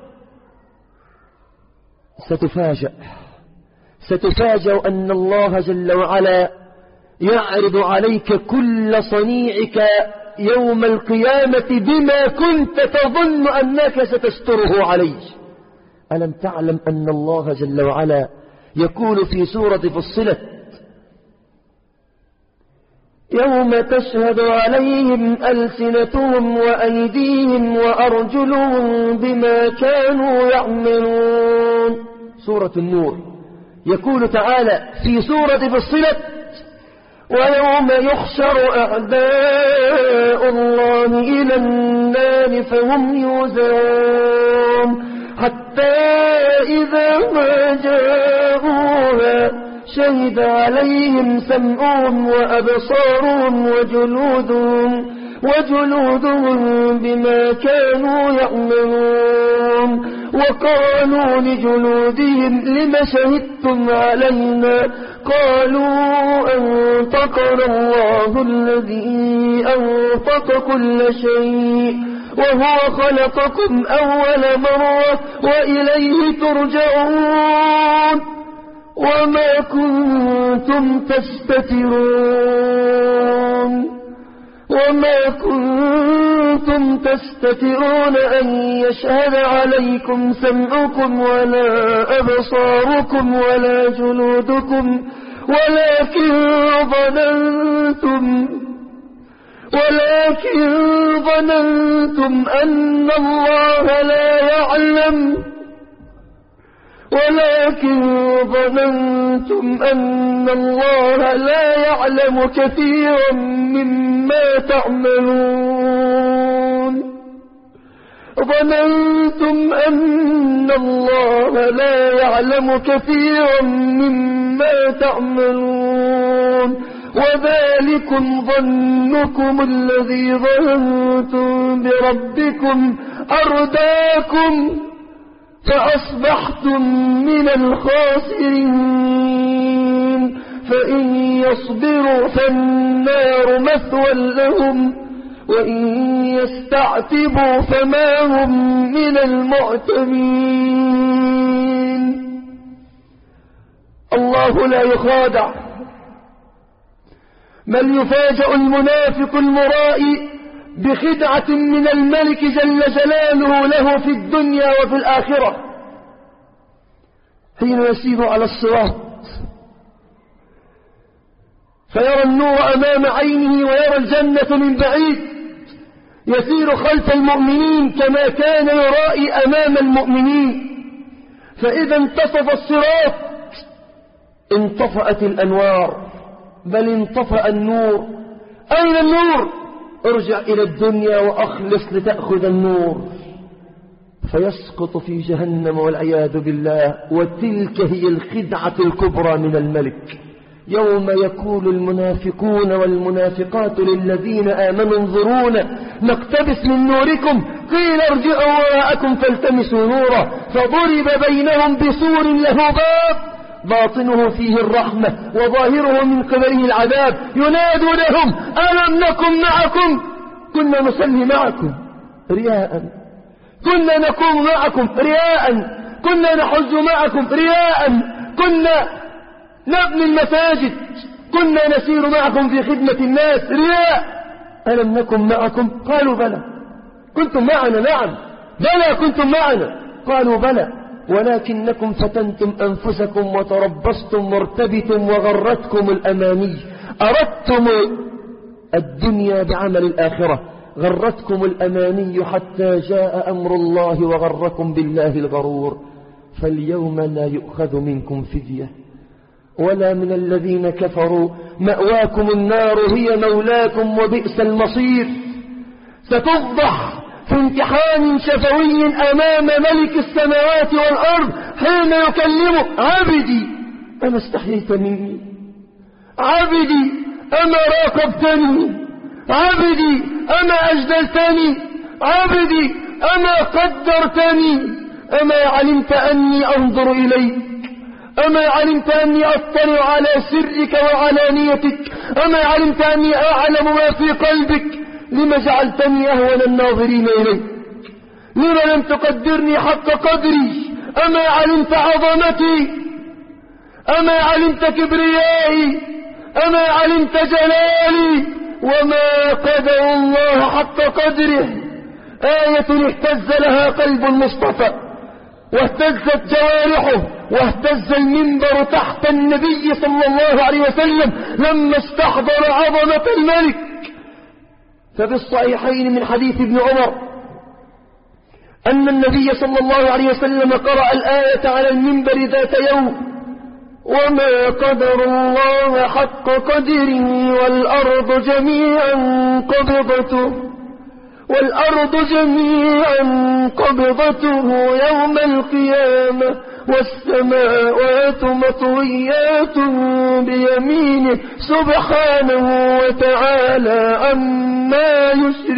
A: ستفاجأ أن الله جل وعلا يعرض عليك كل صنيعك يوم القيامة بما كنت تظن أنك ستستره عليه. ألم تعلم أن الله جل وعلا يقول في سورة فصلت: يوم تشهد عليهم ألسنتهم وأيديهم وأرجلهم بما كانوا يعملون. سورة النور. يقول تعالى في سورة فصلت: ويوم يحشر أعداء الله إلى النار فهم يوزعون حتى إذا ما جاءوها شهد عليهم سمعهم وأبصارهم وجلودهم بما كانوا يعملون وقالوا لجلودهم لم شهدتم علينا قالوا أنطقنا الله الذي أنطق كل شيء وهو خلقكم أول مرة وإليه ترجعون وما كنتم تستترون وما كنتم تستترون أن يشهد عليكم سمعكم ولا أبصاركم ولا جلودكم ولكن ظننتم أن الله لا يعلم كثيرا مما تعملون وذلكم ظنكم الذي ظننتم بربكم أرداكم فأصبحتم من الخاسرين فإن يصبروا فالنار مثوى لهم وإن يستعتبوا فما هم من المعتبين. الله لا يخادع، بل يفاجأ المنافق المرائي بخدعة من الملك جل جلاله له في الدنيا وفي الآخرة. حين يسير على الصراط فيرى النور أمام عينه ويرى الجنة من بعيد، يسير خلف المؤمنين كما كان يرائي أمام المؤمنين، فإذا انتصف الصراط انطفأت الأنوار، بل انطفأ النور. أين النور؟ ارجع إلى الدنيا وأخلص لتأخذ النور، فيسقط في جهنم والعياذ بالله. وتلك هي الخدعة الكبرى من الملك. يوم يقول المنافقون والمنافقات للذين آمنوا انظرونا نقتبس من نوركم قيل ارجعوا وراءكم فالتمسوا نورا فضرب بينهم بسور له باب باطنه فيه الرحمة وظاهره من قبله العذاب ينادونهم ألم نكن معكم كنا نصلي معكم رياء، كنا نقوم معكم رياء، كنا نحج معكم رياء، كنا نبني المساجد، كنا نسير معكم في خدمة الناس رياء. ألم نكن معكم؟ قالوا بلى. كنتم معنا؟ نعم. بلى كنتم معنا؟ قالوا بلى، ولكنكم فتنتم أنفسكم وتربصتم وارتبتم وغرتكم الأماني، أردتم الدنيا بعمل الآخرة، غرتكم الأماني حتى جاء أمر الله وغركم بالله الغرور. فاليوم لا يؤخذ منكم فدية ولا من الذين كفروا، مأواكم النار هي مولاكم وبئس المصير. ستفضح في امتحان شفوي أمام ملك السماوات والأرض حين يكلمه عبدي أما استحييت مني، عبدي أما راقبتني، عبدي أما أجدلتني، عبدي أما قدرتني، أما علمت أني أنظر إليك، أما علمت أني أطلع على سرك وعلانيتك، أما علمت أني أعلم ما في قلبك، لما جعلتني أهون الناظرين إليك، لما لم تقدرني حق قدري، أما علمت عظمتي، أما علمت كبريائي، أما علمت جلالي، وما قدر الله حق قدره. آية اهتز لها قلب المصطفى واهتزت جوارحه واهتز المنبر تحت النبي صلى الله عليه وسلم لما استحضر عظمة الملك. ففي الصحيحين من حديث ابن عمر أن النبي صلى الله عليه وسلم قرأ الآية على المنبر ذات يوم وما قدر الله حق قدره والأرض جميعا قبضته يوم القيامة والسماوات مطويات بيمينه سبحانه وتعالى عما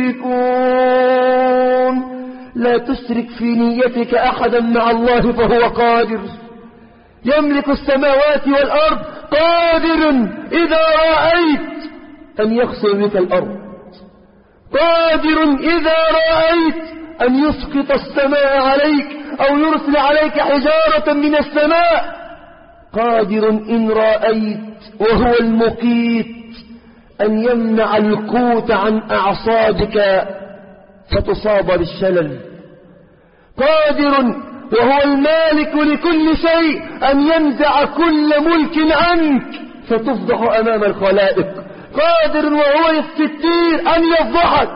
A: يشركون. لا تشرك في نيتك أحدا مع الله فهو قادر، يملك السماوات والأرض، قادر إذا رأيت أن يخسر بك الأرض، قادر إذا رأيت أن يسقط السماء عليك أو يرسل عليك حجارة من السماء، قادر إن رأيت وهو المقيت أن يمنع القوت عن أعصابك فتصاب بالشلل. قادر وهو المالك لكل شيء أن ينزع كل ملك عنك فتفضح أمام الخلائق. قادر وهو الستير أن يفضحك.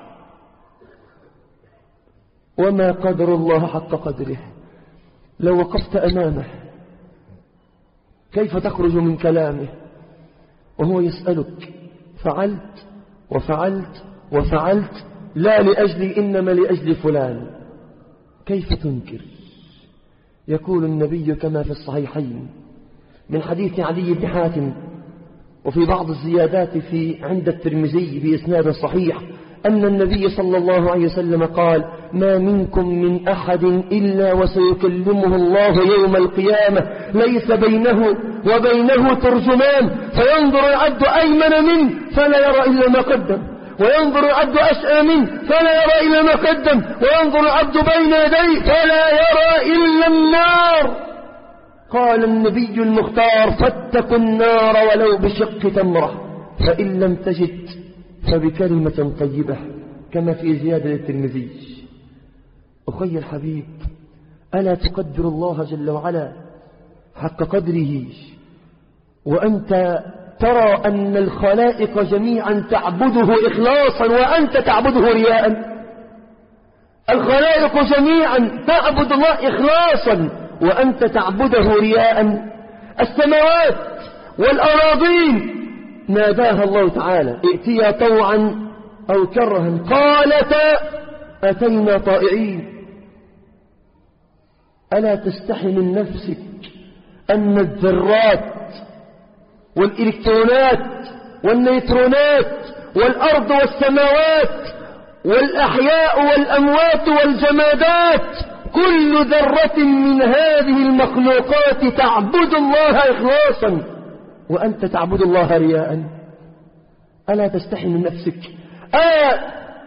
A: وما قدر الله حق قدره. لو وقفت أمامه كيف تخرج من كلامه وهو يسألك فعلت وفعلت وفعلت، لا لأجلي إنما لأجل فلان، كيف تنكر؟ يقول النبي كما في الصحيحين من حديث علي بن حاتم وفي بعض الزيادات عند الترمذي بإسناد صحيح أن النبي صلى الله عليه وسلم قال: ما منكم من أحد إلا وسيكلمه الله يوم القيامة ليس بينه وبينه ترجمان، فينظر العبد أيمن منه فلا يرى إلا ما قدم، وينظر العبد أشأم منه فلا يرى إلا ما قدم، وينظر العبد بين يديه فلا يرى إلا النار. قال النبي المختار: فاتقوا النار ولو بشق تمرة، فإن لم تجد فبكلمة طيبة، كما في زيادة الترمذي. أخي الحبيب، ألا تقدر الله جل وعلا حق قدره وأنت ترى أن الخلائق جميعا تعبده إخلاصا وأنت تعبده رياء؟ الخلائق جميعا تعبد الله إخلاصا وأنت تعبده رياء. السماوات والأراضين ناداها الله تعالى: ائتيا طوعا أو كرها قالتا أتينا طائعين. ألا تستحي من نفسك أن الذرات والإلكترونات والنيترونات والأرض والسماوات والأحياء والأموات والجمادات كل ذرة من هذه المخلوقات تعبد الله إخلاصا وأنت تعبد الله رياء؟ ألا تستحي من نفسك؟ ألا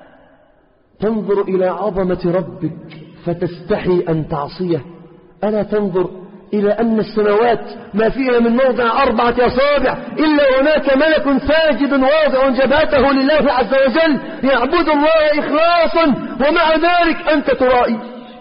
A: تنظر إلى عظمة ربك فتستحي أن تعصيه؟ ألا تنظر إلى أن السماوات ما فيها من موضع 4 أصابع إلا هناك ملك ساجد واضع جبهته لله عز وجل يعبد الله إخلاصا، ومع ذلك أنت ترائي؟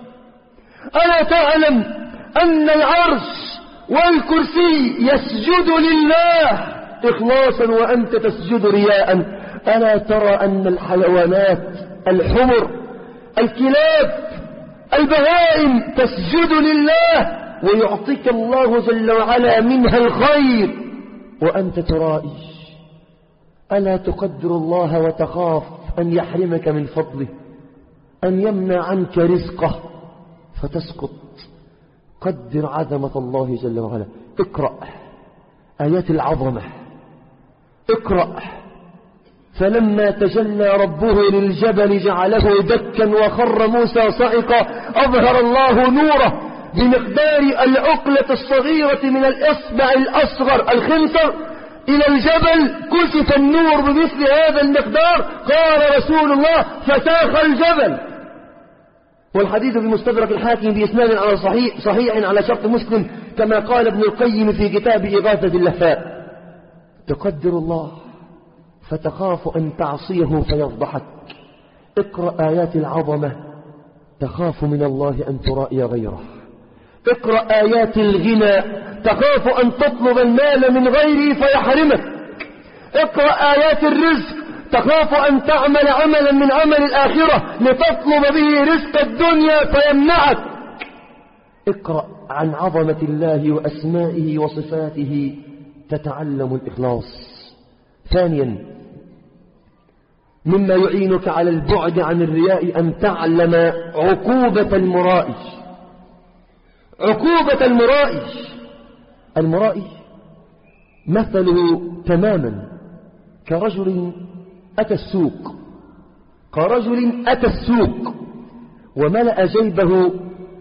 A: ألا تعلم أن العرش والكرسي يسجد لله إخلاصا وأنت تسجد رياء؟ ألا ترى أن الحيوانات الحمر الكلاب البهائم تسجد لله ويعطيك الله جل وعلا منها الخير وأنت ترائي؟ ألا تقدر الله وتخاف أن يحرمك من فضله، أن يمنع عنك رزقه فتسقط؟ قدر عظمة الله جل وعلا. اقرأ آيات العظمة، اقرأ: فلما تجلى ربه للجبل جعله دكا وخر موسى صعقا أظهر الله نوره بمقدار العقلة الصغيرة من الإصبع الأصغر الخنصر إلى الجبل، كشف النور بمثل هذا المقدار. قال رسول الله: فساخ الجبل. والحديث بمستدرك الحاكم بإسناد على صحيح على شرط مسلم، كما قال ابن القيم في كتاب إغاثة اللهفاء. تقدر الله فتخاف أن تعصيه فيفضحك. اقرأ آيات العظمة تخاف من الله أن ترائي غيره. اقرأ آيات الغنى تخاف أن تطلب المال من غيره فيحرمك. اقرأ آيات الرزق تخاف أن تعمل عملا من عمل الآخرة لتطلب به رزق الدنيا فيمنعك. اقرأ عن عظمة الله وأسمائه وصفاته تتعلم الإخلاص. ثانيا، مما يعينك على البعد عن الرياء أن تعلم عقوبة المرائي. عقوبة المرائي. المرائي مثله تماما كرجل أتى السوق وملأ جيبه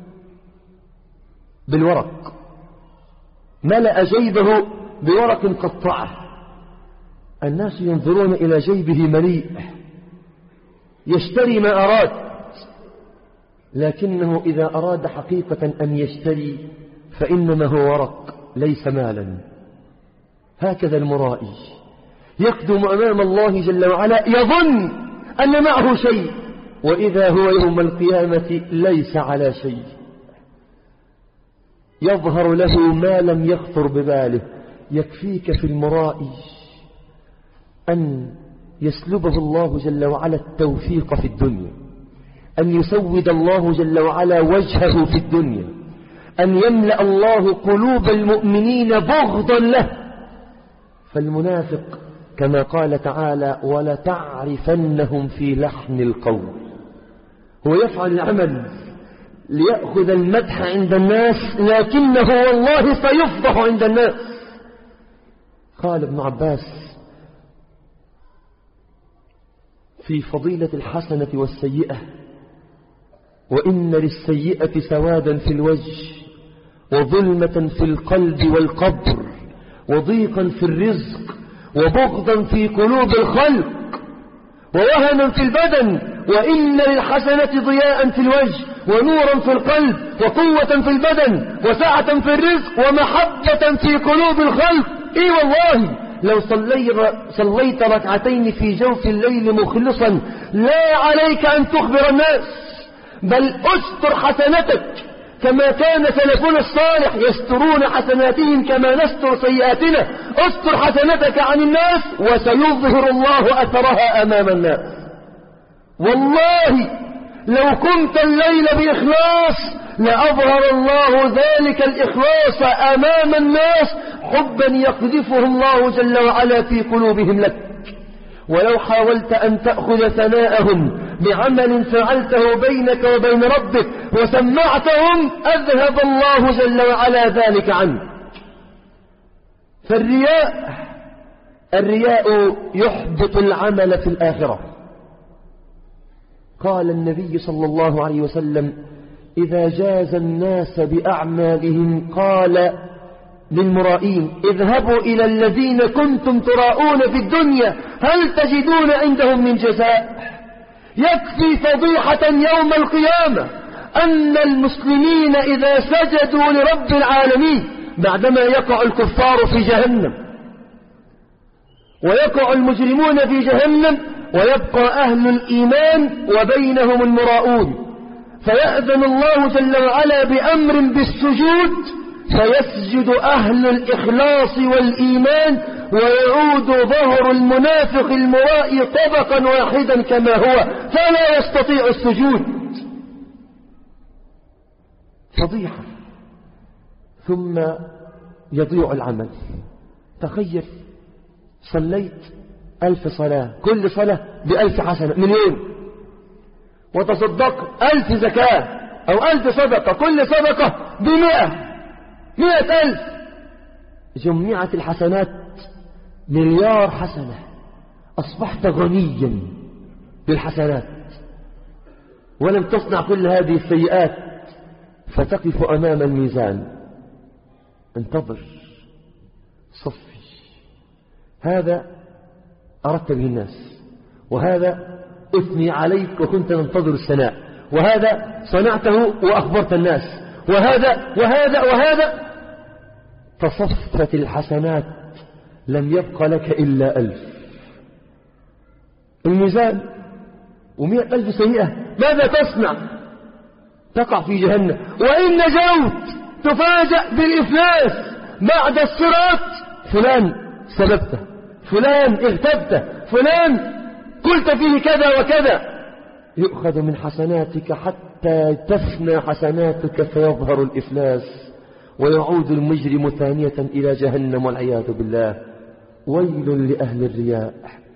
A: بالورق، ملأ جيبه بورق قطعه. الناس ينظرون إلى جيبه مليء، يشتري ما أراد، لكنه إذا أراد حقيقة أن يشتري فإنما هو ورق ليس مالا. هكذا المرائي يقدم أمام الله جل وعلا يظن أن معه شيء، وإذا هو يوم القيامة ليس على شيء. يظهر له ما لم يخطر بباله. يكفيك في المرائي أن يسلبه الله جل وعلا التوفيق في الدنيا، أن يسود الله جل وعلا وجهه في الدنيا، أن يملأ الله قلوب المؤمنين بغضا له. فالمنافق كما قال تعالى ولتعرفنهم في لحن القول، هو يفعل العمل ليأخذ المدح عند الناس، لكنه والله سيفضح عند الناس. قال ابن عباس في فضيلة الحسنة والسيئة: وإن للسيئة سوادا في الوجه، وظلمة في القلب والقبر، وضيقا في الرزق، وبغضا في قلوب الخلق، ووهنا في البدن، وإن للحسنة ضياء في الوجه، ونورا في القلب، وقوة في البدن، وسعة في الرزق، ومحبة في قلوب الخلق. إيه والله لو صليت ركعتين في جوف الليل مخلصا لا عليك أن تخبر الناس، بل أستر حسنتك كما كان سلفنا الصالح يسترون حسناتهم كما نستر سيئاتنا. أستر حسنتك عن الناس وسيظهر الله أثرها أمام الناس. والله لو كنت الليل بإخلاص لأظهر الله ذلك الإخلاص أمام الناس حبا يقذفه الله جل وعلا في قلوبهم لك. ولو حاولت أن تأخذ ثناءهم بعمل فعلته بينك وبين ربك وسمعتهم أذهب الله جل وعلا ذلك عنك. الرياء يحبط العمل في الآخرة. قال النبي صلى الله عليه وسلم إذا جاز الناس بأعمالهم قال للمرائين اذهبوا إلى الذين كنتم تراءون في الدنيا هل تجدون عندهم من جزاء. يكفي فضيحة يوم القيامة أن المسلمين إذا سجدوا لرب العالمين بعدما يقع الكفار في جهنم ويقع المجرمون في جهنم ويبقى أهل الإيمان وبينهم المراؤون، فيأذن الله جل وعلا بأمر بالسجود فيسجد أهل الإخلاص والإيمان ويعود ظهر المنافق المرائي طبقا واحدا كما هو فلا يستطيع السجود. فضيحة. ثم يضيع العمل. تخيل صليت 1000 صلاة، كل صلاة ب1000 حسنة، مليون، وتصدق 1000 زكاة أو 1000 صدقة، كل صدقة ب100,000، جمعت الحسنات 1,000,000,000 حسنة. أصبحت غنيا بالحسنات ولم تصنع كل هذه السيئات، فتقف أمام الميزان. انتظر، صفي. هذا أردت به الناس، وهذا أثني عليك وكنت تنتظر الثناء، وهذا صنعته وأخبرت الناس، وهذا وهذا وهذا. تصفت الحسنات لم يبق لك إلا 1000. الميزان و100,000 سيئة، ماذا تصنع؟ تقع في جهنم. وإن نجوت تفاجأ بالإفلاس بعد الصراط. فلان سببته، فلان اغتبته، فلان قلت فيه كذا وكذا. يؤخذ من حسناتك حتى تفنى حسناتك فيظهر الإفلاس ويعود المجرم ثانية إلى جهنم والعياذ بالله. ويل لأهل الرياء.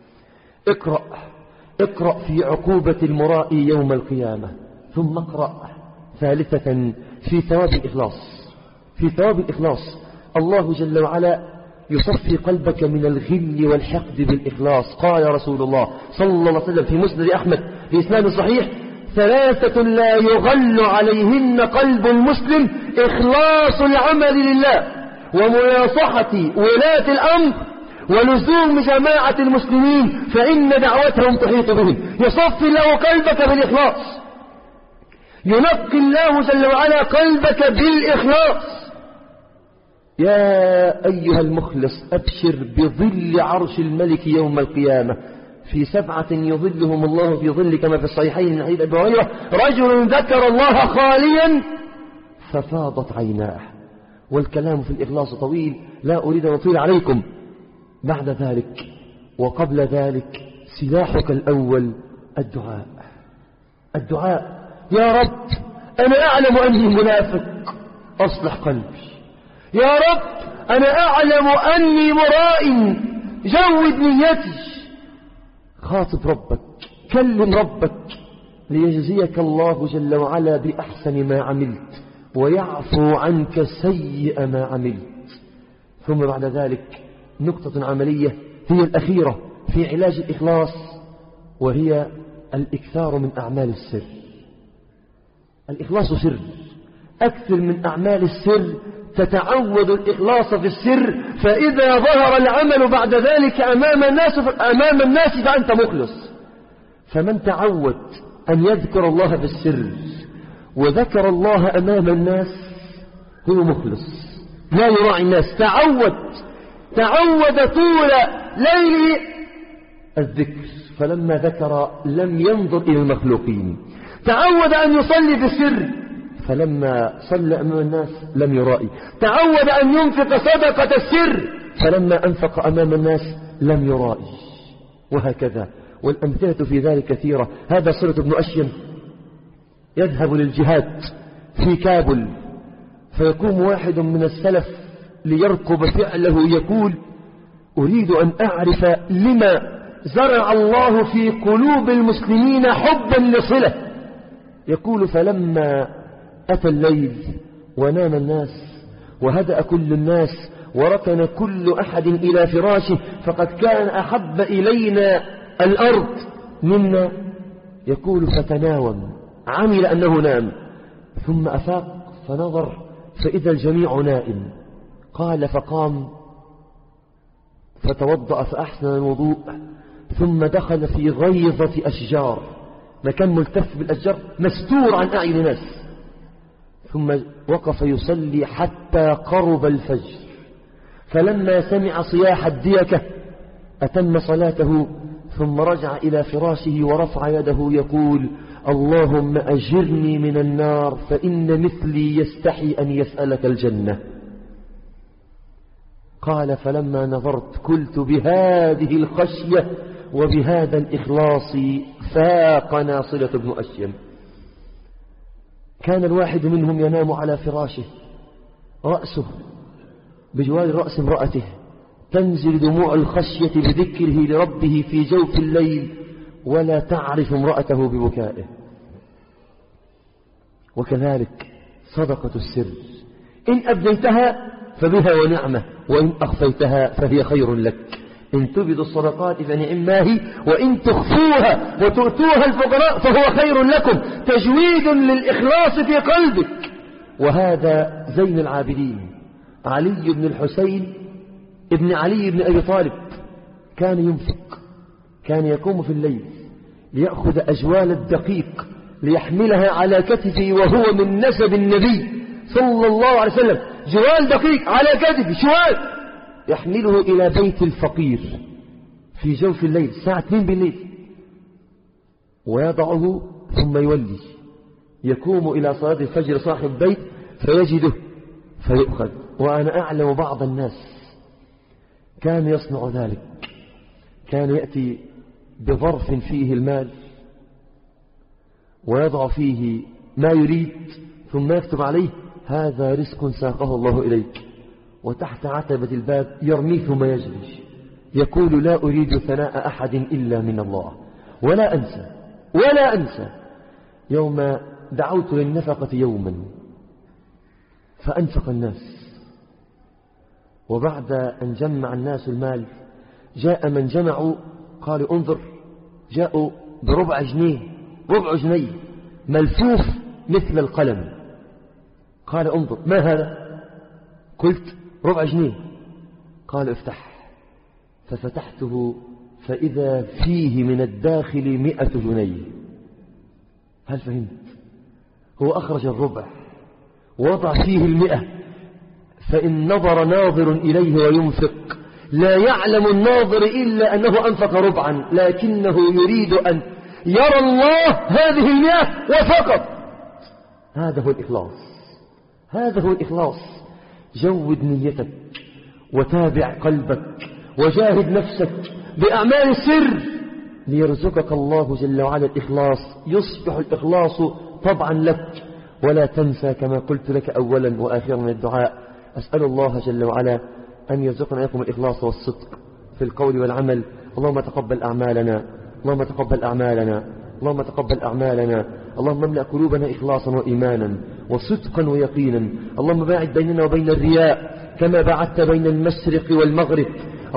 A: اقرأ في عقوبة المرائي يوم القيامة، ثم اقرأ ثالثة في ثواب الإخلاص. في ثواب الإخلاص الله جل وعلا يصفي قلبك من الغل والحقد بالإخلاص. قال رسول الله صلى الله عليه وسلم في مسند أحمد في إسناد صحيح 3 لا يغل عليهن قلب المسلم: إخلاص العمل لله، ومناصحة ولاة الأمر، ولزوم جماعة المسلمين فإن دعوتهم تحيط بهم. يصفي الله قلبك بالإخلاص، ينقي الله جل وعلا قلبك بالإخلاص. يا أيها المخلص أبشر بظل عرش الملك يوم القيامة في 7 يظلهم الله في ظل كما في الصحيحين من حديث أبي هريرة رجل ذكر الله خاليا ففاضت عيناه. والكلام في الإخلاص طويل لا أريد أن أطيل عليكم. بعد ذلك وقبل ذلك سلاحك الأول الدعاء. الدعاء: يا رب أنا أعلم أني منافق أصلح قلبي. يا رب أنا أعلم أني مرائي جود نيتي. خاطب ربك، كلم ربك ليجزيك الله جل وعلا بأحسن ما عملت ويعفو عنك سيء ما عملت. ثم بعد ذلك نقطة عملية هي الأخيرة في علاج الإخلاص، وهي الإكثار من أعمال السر. الإخلاص سر، أكثر من أعمال السر، تتعود الإخلاص في السر، فإذا ظهر العمل بعد ذلك أمام الناس فأنت مخلص. فمن تعود أن يذكر الله في السر وذكر الله أمام الناس هو مخلص لا يراعي الناس. تعود طول ليل الذكر، فلما ذكر لم ينظر إلى المخلوقين. تعود أن يصلي في السر، فلما صلى أمام الناس لم يرائي. تعود أن ينفق صدقة السر، فلما أنفق أمام الناس لم يرائي. وهكذا، والأمثلة في ذلك كثيرة. هذا صلة بن أشيم يذهب للجهاد في كابل، فيقوم واحد من السلف ليركب فعله يقول: أريد أن أعرف لما زرع الله في قلوب المسلمين حبا لصلة. يقول: فلما أتى الليل ونام الناس وهدأ كل الناس وركن كل أحد إلى فراشه، فقد كان أحب إلينا الأرض منا. يقول: فتناوم، عمل أنه نام، ثم أفاق فنظر فإذا الجميع نائم. قال: فقام فتوضأ فأحسن الوضوء، ثم دخل في غيظة أشجار، مكان ملتف بالأشجار مستور عن أعين الناس، ثم وقف يصلي حتى قرب الفجر. فلما سمع صياح الديكة أتم صلاته، ثم رجع إلى فراشه ورفع يده يقول: اللهم أجرني من النار فإن مثلي يستحي أن يسألك الجنة. قال: فلما نظرت قلت: بهذه الخشية وبهذا الإخلاص فاقنا صلة بن أشيم. كان الواحد منهم ينام على فراشه، رأسه بجوار رأس امرأته، تنزل دموع الخشية بذكره لربه في جوف الليل، ولا تعرف امرأته ببكائه. وكذلك صدقة السر، إن أبديتها فبها ونعمة، وإن أخفيتها فهي خير لك. إن تبدوا الصدقات فنعما هي، وإن تخفوها وتؤتوها الفقراء فهو خير لكم، تجويد للإخلاص في قلبك. وهذا زين العابدين علي بن الحسين ابن علي بن أبي طالب كان ينفق، كان يقوم في الليل ليأخذ أجوال الدقيق ليحملها على كتفه، وهو من نسب النبي صلى الله عليه وسلم. جوال دقيق على كتفه، شوال يحمله إلى بيت الفقير في جوف الليل الساعة 2 بالليل، ويضعه ثم يولي يقوم إلى صلاة الفجر صاحب بيت فيجده فيؤخذ. وأنا أعلم بعض الناس كان يصنع ذلك، كان يأتي بظرف فيه المال ويضع فيه ما يريد، ثم يكتب عليه: هذا رزق ساقه الله إليك، وتحت عتبة الباب يرميه ثم يجري، يقول: لا أريد ثناء أحد إلا من الله. ولا أنسى يوم دعوت للنفقة يوما فأنفق الناس، وبعد أن جمع الناس المال جاء من جمعوا قالوا: انظر، جاءوا بربع جنيه، ربع جنيه ملفوف مثل القلم. قال: انظر، ما هذا؟ قلت: ربع جنيه. قال: افتح. ففتحته فإذا فيه من الداخل 100 جنيه. هل فهمت؟ هو أخرج الربع ووضع فيه 100، فإن نظر ناظر إليه وينفق لا يعلم الناظر إلا أنه أنفق ربعا، لكنه يريد أن يرى الله هذه 100 وفقط. هذا هو الإخلاص، هذا هو الإخلاص. جود نيتك وتابع قلبك وجاهد نفسك بأعمال السر ليرزقك الله جل وعلا الإخلاص. يصبح الإخلاص طبعا لك. ولا تنسى كما قلت لك أولا وآخرا من الدعاء، أسأل الله جل وعلا أن يرزقنا إياكم الإخلاص والصدق في القول والعمل. اللهم تقبل أعمالنا، اللهم تقبل أعمالنا، اللهم تقبل أعمالنا. اللهم املأ قلوبنا إخلاصا وإيمانا وصدقا ويقينا. اللهم باعد بيننا وبين الرياء كما باعدت بين المشرق والمغرب.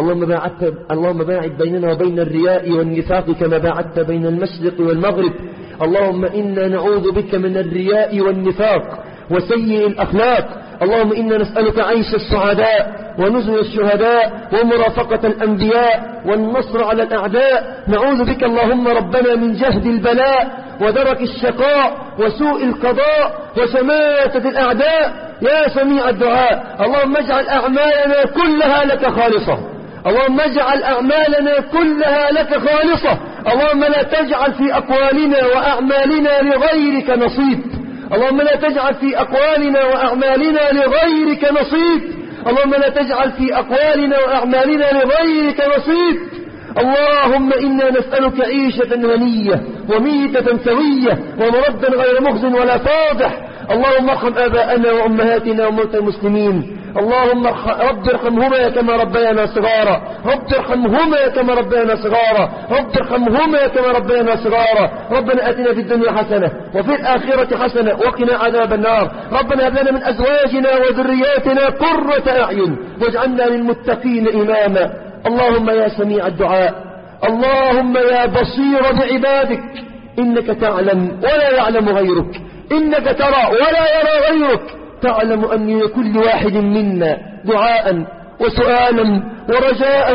A: اللهم باعد بيننا وبين الرياء والنفاق كما باعدت بين المشرق والمغرب. اللهم إنا نعوذ بك من الرياء والنفاق وسيء الأخلاق. اللهم إنا نسألك عيش السعداء ونزل الشهداء ومرافقة الأنبياء والنصر على الأعداء. نعوذ بك اللهم ربنا من جهد البلاء ودرك الشقاء وسوء القضاء وشماتة الأعداء. يا سميع الدعاء، اللهم اجعل أعمالنا كلها لك خالصة. اللهم اجعل أعمالنا كلها لك خالصة. اللهم لا تجعل في أقوالنا وأعمالنا لغيرك نصيب. اللهم لا تجعل في أقوالنا وأعمالنا لغيرك نصيب. اللهم لا تجعل في أقوالنا وأعمالنا لغيرك نصيب. اللهم إنا نسألك عيشة هنية وميتة سوية ومردا غير مخزن ولا فاضح. اللهم ارحم آباءنا وأمهاتنا وموتى المسلمين. اللهم رب ارحمهما كما ربيانا صغارا، رب ارحمهما كما ربيانا صغارا، رب ارحمهما كما ربيانا صغارا. ربنا آتنا في الدنيا حسنة وفي الآخرة حسنة وقنا عذاب النار. ربنا هب لنا من أزواجنا وذرياتنا قرة أعين واجعلنا للمتقين إماما. اللهم يا سميع الدعاء، اللهم يا بصير بعبادك، إنك تعلم ولا يعلم غيرك، إنك ترى ولا يرى غيرك. تعلم أن لكل واحد منا دعاء وسؤالا ورجاء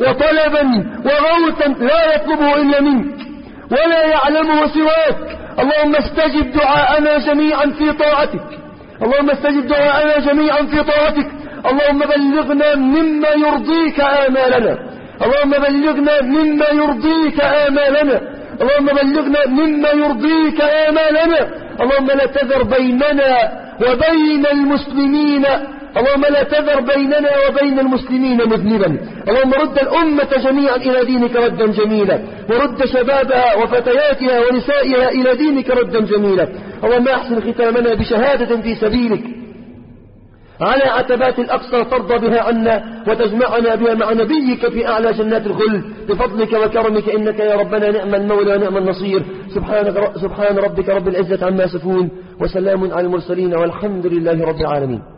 A: وطلبا وغوثا لا يطلبه إلا منك ولا يعلمه سواك. اللهم استجب دعاءنا جميعا في طاعتك، اللهم استجب دعاءنا جميعا في طاعتك. اللهم بلغنا مما يرضيك آمالنا، اللهم بلغنا مما يرضيك آمالنا، اللهم بلغنا مما يرضيك آمالنا. اللهم لا تذر بيننا وبين المسلمين، اللهم لا تذر بيننا وبين المسلمين مذنبا. اللهم رد الأمة جميعا إلى دينك ردا جميلا، ورد شبابها وفتياتها ونسائها إلى دينك ردا جميلا. اللهم أحسن ختامنا بشهادة في سبيلك على عتبات الأقصى ترضى بها عنا وتجمعنا بها مع نبيك في أعلى جنات الخلد بفضلك وكرمك، إنك يا ربنا نعم المولى ونعم النصير. سبحان ربك رب العزة عما يصفون وسلام على المرسلين والحمد لله رب العالمين.